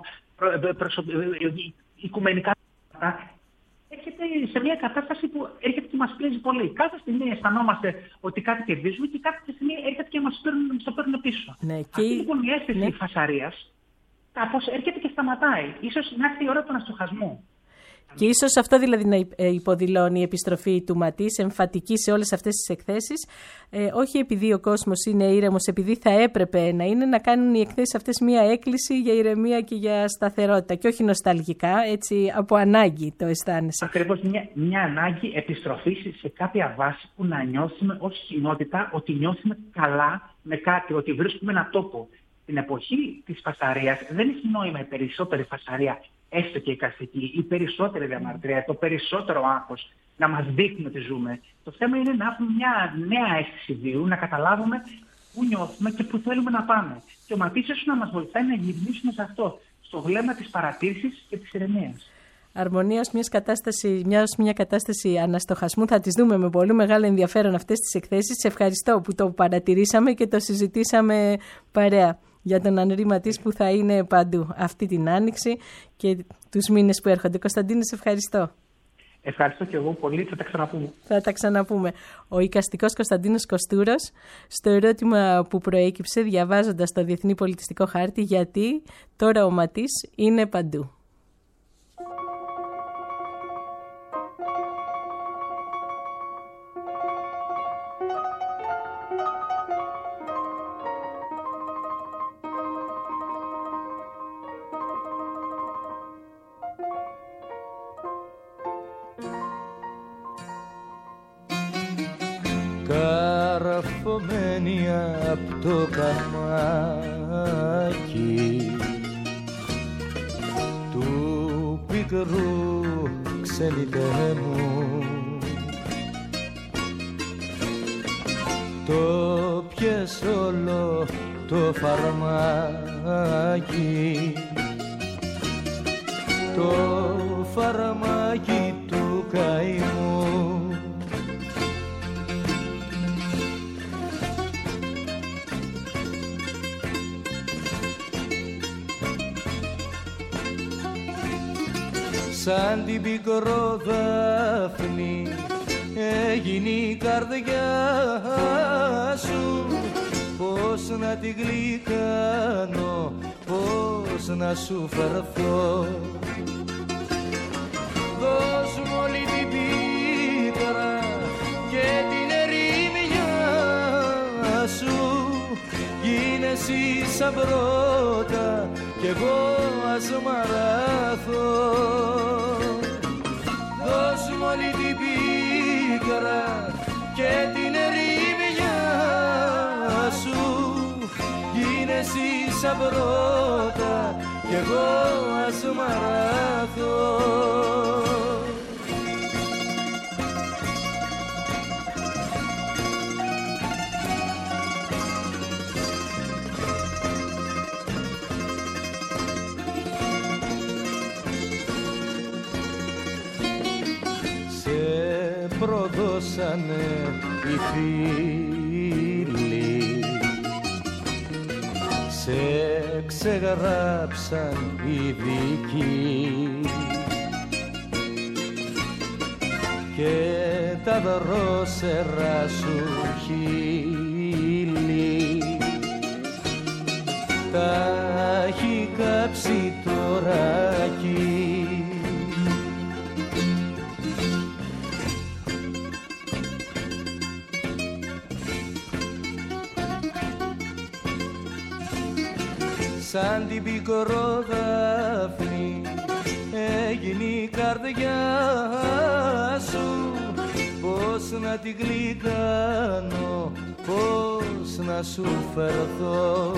οικουμενικά. Έρχεται σε μια κατάσταση που έρχεται και μας πιέζει πολύ. Κάθε στιγμή αισθανόμαστε ότι κάτι κερδίζουμε και κάθε στιγμή έρχεται και μας το παίρνουν πίσω. Ναι, αυτή λοιπόν η αίσθηση φασαρίας κάπως έρχεται και σταματάει. Ίσως να έρθει η ώρα του αναστοχασμού. Και ίσως αυτό δηλαδή να υποδηλώνει η επιστροφή του Ματής, εμφατική σε όλες αυτές τις εκθέσεις, όχι επειδή ο κόσμος είναι ήρεμος, επειδή θα έπρεπε να είναι, να κάνουν οι εκθέσεις αυτές μια έκκληση για ηρεμία και για σταθερότητα και όχι νοσταλγικά, έτσι από ανάγκη το αισθάνεσαι. Ακριβώς μια ανάγκη επιστροφής σε κάποια βάση που να νιώθουμε ως κοινότητα ότι νιώθουμε καλά με κάτι, ότι βρίσκουμε έναν τόπο. Στην εποχή της φασαρίας δεν έχει νόημα η περισσότερη φασαρία, έστω και η καστική, η περισσότερη διαμαρτυρία, το περισσότερο άγχος να μας δείχνει ότι ζούμε. Το θέμα είναι να έχουμε μια νέα αίσθηση βίου, να καταλάβουμε πού νιώθουμε και πού θέλουμε να πάμε. Και ο Ματής ίσως να μας βοηθάει να γυρίσουμε σε αυτό, στο βλέμμα της παρατήρησης και της ηρεμίας. Αρμονία μια κατάσταση αναστοχασμού. Θα τις δούμε με πολύ μεγάλο ενδιαφέρον αυτές τις εκθέσεις. Σε ευχαριστώ που το παρατηρήσαμε και το συζητήσαμε παρέα για τον Ανρί Ματής που θα είναι παντού αυτή την Άνοιξη και τους μήνες που έρχονται. Κωνσταντίνε, σε ευχαριστώ. Ευχαριστώ και εγώ πολύ. Θα τα ξαναπούμε. Ο εικαστικός Κωνσταντίνος Κοστούρος, στο ερώτημα που προέκυψε διαβάζοντας το Διεθνή Πολιτιστικό Χάρτη, γιατί τώρα ο Ματής είναι παντού. Καρφωμένη απ' το καμάκι του πικρού ξενιτέ μου, το πιες όλο το φαρμάκι, το φαρμάκι του καημού. Σαν την πικροδάφνη έγινε η καρδιά σου, πώς να την γλυκάνω, πώς να σου φερθώ. Δώσ' μου όλη την πίκρα και την ερημιά σου, γίνε εσύ σαν πρώτα κι εγώ ας μαράθω. Δώσ' μου όλη την πίκρα και την ερημιά σου, γίνε εσύ σαν πρώτα κι εγώ ας μαράθω. Προδώσανε οι φίλοι, σ' σε ξεγράψαν οι δικοί και τα δρόσερα σου χείλη τα έχει κάψει το ράκι. Σαν την πικροδάφνη έγινε η καρδιά σου, πώς να την γλυκάνω, πώς να σου φερθώ.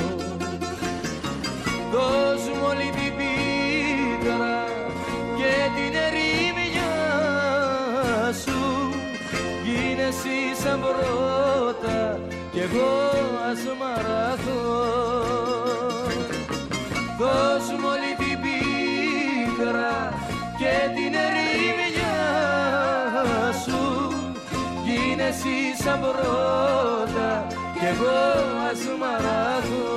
Δώσ' μου όλη την πίκρα και την ερημιά σου, γίνε εσύ σαν πρώτα κι εγώ ας μαραθώ. Δώσ' μου όλη την πίκρα και την ερημιά σου, γίνε εσύ σαν πρώτα κι εγώ ας μαραθώ.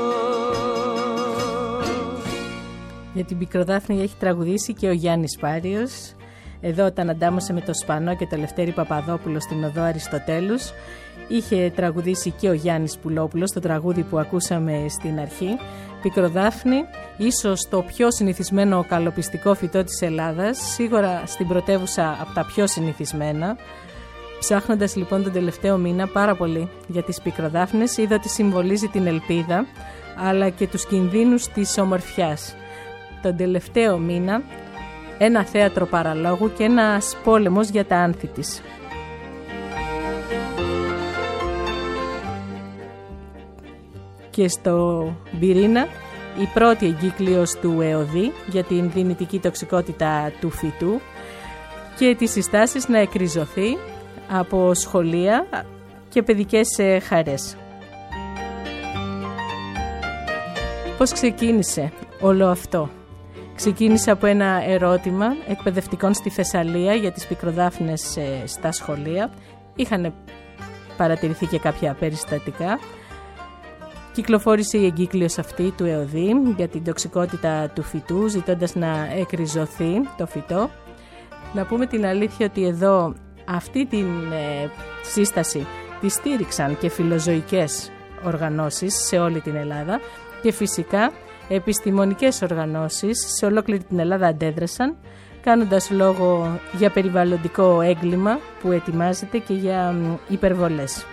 Για την Πικροδάφνη έχει τραγουδήσει και ο Γιάννης Πάριος. Εδώ όταν αντάμωσε με το Σπανό και το Λευτέρη Παπαδόπουλο στην οδό Αριστοτέλους. Είχε τραγουδήσει και ο Γιάννης Πουλόπουλος, το τραγούδι που ακούσαμε στην αρχή. Πικροδάφνη, ίσως το πιο συνηθισμένο καλοπιστικό φυτό της Ελλάδας, σίγουρα στην πρωτεύουσα από τα πιο συνηθισμένα. Ψάχνοντας λοιπόν τον τελευταίο μήνα πάρα πολύ για τις πικροδάφνες, είδα ότι συμβολίζει την ελπίδα, αλλά και τους κινδύνους της ομορφιάς. Τον τελευταίο μήνα, ένα θέατρο παραλόγου και ένας πόλεμος για τα άνθη της. Και στο πυρήνα η πρώτη εγκύκλειος του ΕΟΔΗ για την δυνητική τοξικότητα του φυτού και τις συστάσεις να εκριζωθεί από σχολεία και παιδικές χαρές. Πώς ξεκίνησε όλο αυτό? Ξεκίνησε από ένα ερώτημα εκπαιδευτικών στη Θεσσαλία για τις πικροδάφνες στα σχολεία. Είχαν παρατηρηθεί και κάποια περιστατικά. Κυκλοφόρησε η εγκύκλειος αυτή του ΕΟΔΗ για την τοξικότητα του φυτού, ζητώντας να εκριζωθεί το φυτό. Να πούμε την αλήθεια ότι εδώ αυτή την σύσταση τη στήριξαν και φιλοζωικές οργανώσεις σε όλη την Ελλάδα και φυσικά επιστημονικές οργανώσεις σε ολόκληρη την Ελλάδα αντέδρασαν, κάνοντας λόγο για περιβαλλοντικό έγκλημα που ετοιμάζεται και για υπερβολές.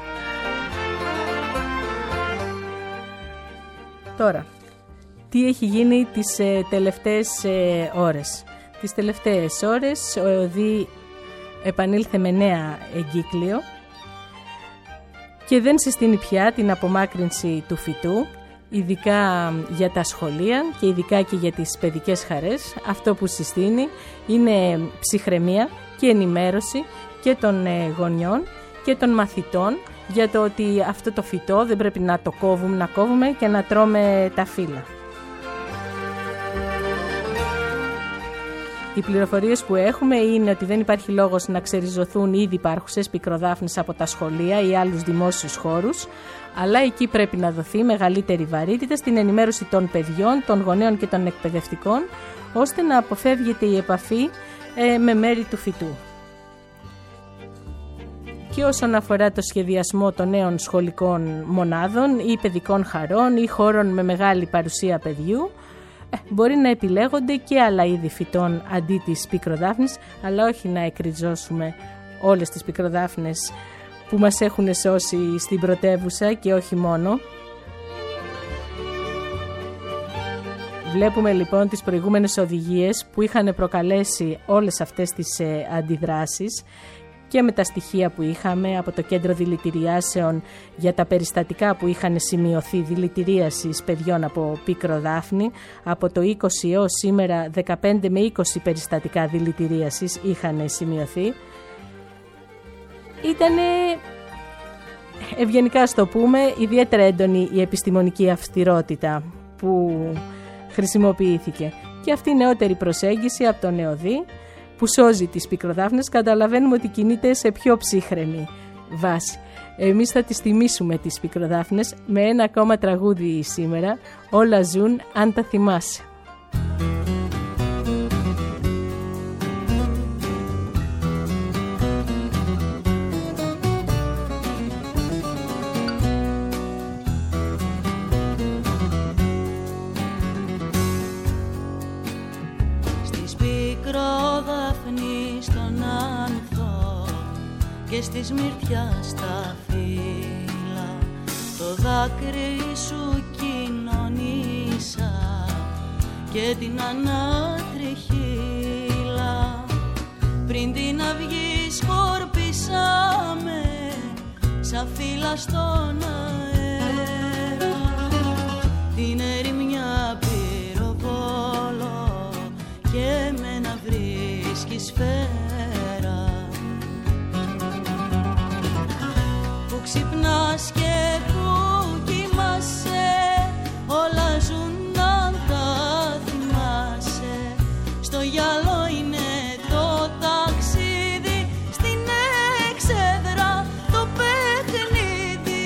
Τώρα, τι έχει γίνει τις τελευταίες ώρες? Τις τελευταίες ώρες ο ΕΟΔΗ επανήλθε με νέα εγκύκλιο και δεν συστήνει πια την απομάκρυνση του φυτού, ειδικά για τα σχολεία και ειδικά και για τις παιδικές χαρές. Αυτό που συστήνει είναι ψυχραιμία και ενημέρωση και των γονιών και των μαθητών για το ότι αυτό το φυτό δεν πρέπει να το κόβουμε και να τρώμε τα φύλλα. Οι πληροφορίες που έχουμε είναι ότι δεν υπάρχει λόγος να ξεριζωθούν ήδη υπάρχουσες πικροδάφνες από τα σχολεία ή άλλους δημόσιους χώρους, αλλά εκεί πρέπει να δοθεί μεγαλύτερη βαρύτητα στην ενημέρωση των παιδιών, των γονέων και των εκπαιδευτικών, ώστε να αποφεύγεται η επαφή με μέρη του φυτού. Και όσον αφορά το σχεδιασμό των νέων σχολικών μονάδων ή παιδικών χαρών ή χώρων με μεγάλη παρουσία παιδιού, μπορεί να επιλέγονται και άλλα είδη φυτών αντί της πικροδάφνης, αλλά όχι να εκριζώσουμε όλες τις πικροδάφνες που μας έχουν σώσει στην πρωτεύουσα και όχι μόνο. Βλέπουμε λοιπόν τις προηγούμενες οδηγίες που είχαν προκαλέσει όλες αυτές τις αντιδράσεις και με τα στοιχεία που είχαμε από το Κέντρο Δηλητηριάσεων για τα περιστατικά που είχαν σημειωθεί δηλητηρίασης παιδιών από πικροδάφνη. Από το 20 έως σήμερα 15 με 20 περιστατικά δηλητηρίασης είχαν σημειωθεί. Ήτανε, ευγενικά ας το πούμε, ιδιαίτερα έντονη η επιστημονική αυστηρότητα που χρησιμοποιήθηκε. Και αυτή η νεότερη προσέγγιση από τον ΕΟΔΗ που σώζει τις πικροδάφνες, καταλαβαίνουμε ότι κινείται σε πιο ψύχρεμη βάση. Εμείς θα τις τιμήσουμε τις πικροδάφνες με ένα ακόμα τραγούδι σήμερα. Όλα ζουν αν τα θυμάσαι. Και στη σμυρτιά στα φύλλα το δάκρυ σου κοινωνήσα και την ανατριχύλα. Πριν την αυγή σκορπίσαμε σαν φύλλα στον αέρα, την ερημιά πυροβόλο και με να βρίσκει σφαίρα. Ξυπνάς και που κοιμάσαι, όλα ζουν αν τα θυμάσαι. Στο γυαλό είναι το ταξίδι, στην έξεδρα το παιχνίδι.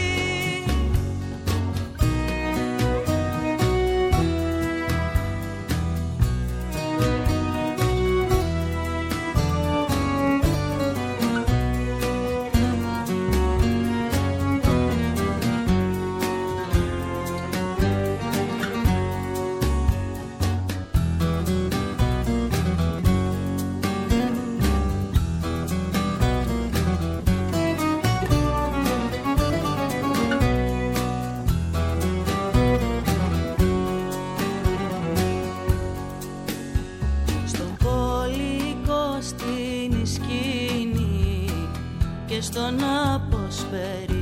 Στον αποσπερίτη,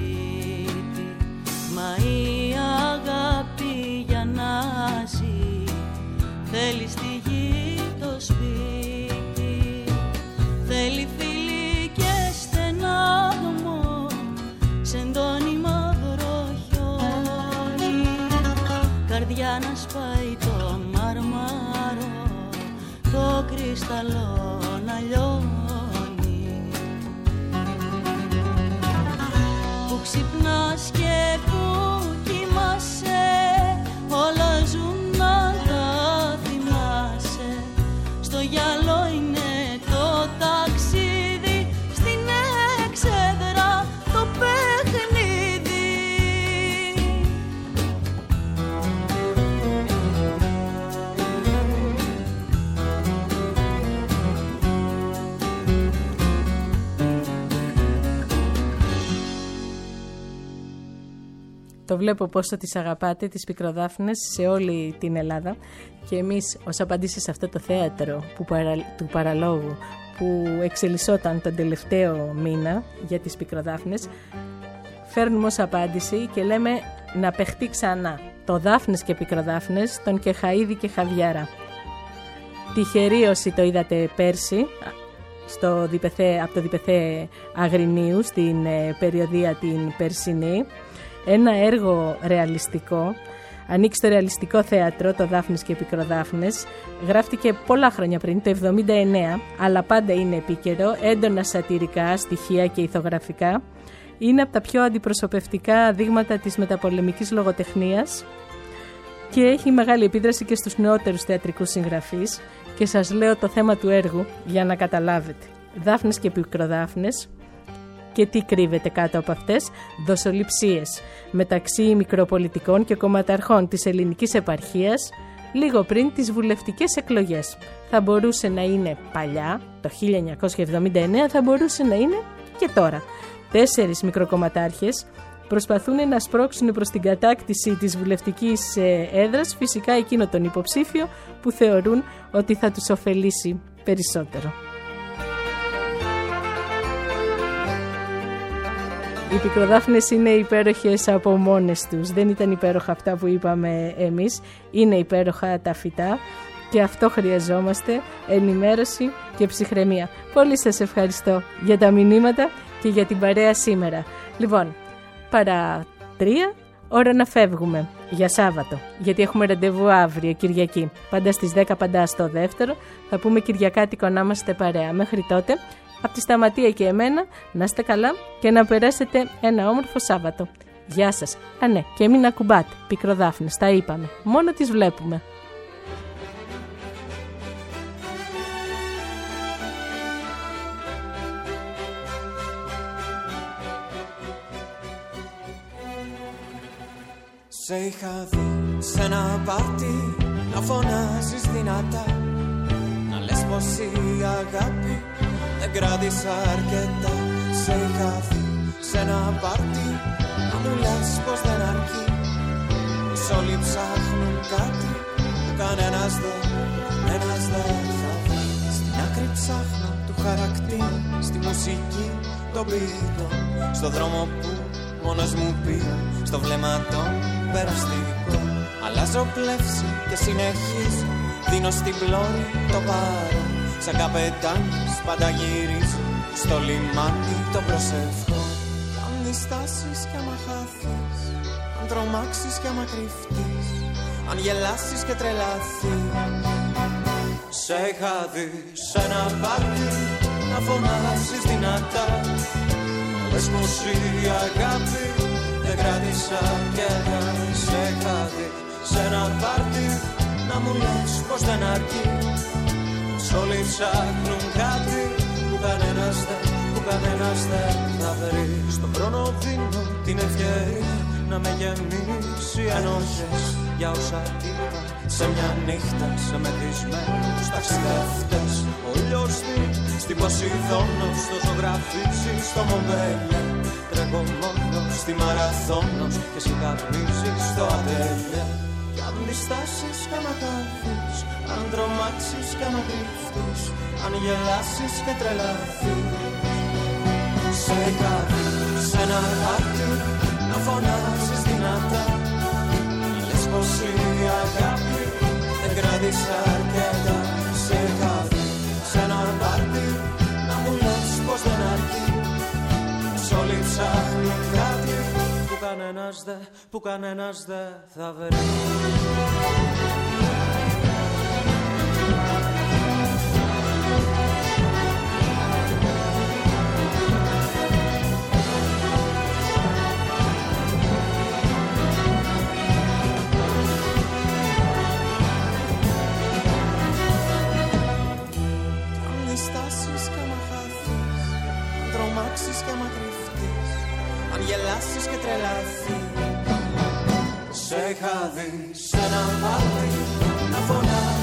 μα η αγάπη για να ζει θέλει στη γη το σπίτι, θέλει φίλη και στενάγμο σε εντόνι μαύρο χιόνι, καρδιά να σπάει το μαρμάρο, το κρυσταλλό να λιώνει. Ξυπνάς και που κοιμάσαι, όλα ζουν να τα θυμάσαι. Στο γυαλό είναι το ταξίδι, στην έξεδρα το παιχνίδι. Το βλέπω πόσο τις αγαπάτε τις πικροδάφνες σε όλη την Ελλάδα και εμείς ως απαντήσεις σε αυτό το θέατρο του παραλόγου που εξελισσόταν τον τελευταίο μήνα για τις πικροδάφνες, φέρνουμε ως απάντηση και λέμε να παιχτεί ξανά το Δάφνες και Πικροδάφνες, τον Κεχαΐδη και Χαβιάρα. Τυχεροί όσοι το είδατε πέρσι από το Διπεθέ Αγρινίου στην περιοδία την περσινή. Ένα έργο ρεαλιστικό, ανήκει στο ρεαλιστικό θέατρο, το Δάφνες και Πικροδάφνες. Γράφτηκε πολλά χρόνια πριν, το 1979, αλλά πάντα είναι επίκαιρο, έντονα σατιρικά στοιχεία και ηθογραφικά. Είναι από τα πιο αντιπροσωπευτικά δείγματα της μεταπολεμικής λογοτεχνίας και έχει μεγάλη επίδραση και στους νεότερους θεατρικούς συγγραφείς. Και σας λέω το θέμα του έργου για να καταλάβετε. Δάφνες και Πικροδάφνες. Και τι κρύβεται κάτω από αυτές? Δοσοληψίες μεταξύ μικροπολιτικών και κομματαρχών της ελληνικής επαρχίας λίγο πριν τις βουλευτικές εκλογές. Θα μπορούσε να είναι παλιά, το 1979, θα μπορούσε να είναι και τώρα. 4 μικροκομματάρχες προσπαθούν να σπρώξουν προς την κατάκτηση της βουλευτικής έδρας, φυσικά εκείνο τον υποψήφιο που θεωρούν ότι θα τους ωφελήσει περισσότερο. Οι πικροδάφνες είναι υπέροχες από μόνες τους. Δεν ήταν υπέροχα αυτά που είπαμε εμείς. Είναι υπέροχα τα φυτά και αυτό χρειαζόμαστε, ενημέρωση και ψυχραιμία. Πολύ σας ευχαριστώ για τα μηνύματα και για την παρέα σήμερα. Λοιπόν, παρά 3, ώρα να φεύγουμε για Σάββατο, γιατί έχουμε ραντεβού αύριο Κυριακή. Πάντα στις 10 παντά στο δεύτερο, θα πούμε Κυριακάτικο να είμαστε παρέα. Μέχρι τότε Από τη Σταματία και εμένα, να είστε καλά και να περάσετε ένα όμορφο Σάββατο. Γεια σας. Ναι, και μην ακουμπάτε, πικροδάφνες, τα είπαμε. Μόνο τις βλέπουμε. Σε είχα δει σε ένα πάρτι να φωνάζεις δυνατά, να λες πως η αγάπη δεν κράτησα αρκετά. Σε είχα δει σε ένα πάρτι να μου λες πως δεν αρκεί, πως όλοι ψάχνουν κάτι που κανένας δεν θα βρει. Στην άκρη ψάχνω του χαρακτήρα, στη μουσική των ποιητών, στο δρόμο που μόνος μου πήγα, στο βλέμμα των περαστικών. Αλλάζω πλεύση και συνεχίζω, δίνω στην πλώρη το παρόν. Σαν καπετάνιος πάντα γυρίζω στο λιμάνι το προσευχό. Αν διστάσεις κι άμα χάθεις, αν τρομάξεις κι άμα κρυφτείς, αν γελάσεις και τρελαθείς. Σε είχα δει σε ένα πάρτι να φωνάζεις δυνατά, λες πως η αγάπη δεν κράτησα αρκετά. Σε είχα δει σε ένα πάρτι να μου λες πως δεν αρκεί, πως όλοι ψάχνουν κάτι που κανένας δεν θα βρει. Στον χρόνο δίνω την ευκαιρία να με γεμίσει ενόχες για όσα είπα σε μια νύχτα σε μεθυσμένους ταξιδευτές. Ο ήλιος δει στην Ποσειδόνο, στο ζωγραφίζει στο Μομπέλια. Τρέχω μόνος στη Μαραθώνος και εσύ καπνίζεις στο Ατέλια. Κι αν διστάσεις κι άμα χάθεις, αν τρομάξεις κι άμα κρυφτείς, αν γελάσεις και τρελαθείς. Σε είχα δει σε ένα πάρτι να φωνάζεις δυνατά, να λες πως η αγάπη δεν κράτησα αρκετά. Σε είχα δει σε ένα πάρτι να μου λες πως δεν αρκεί, πως όλοι ψάχνουν κάτι που κανένας δεν θα βρει. Κι άμα κρυφτείς, αν γελάσεις και τρελαθείς. Σε είχα δει σε ένα πάρτι να φωνάζεις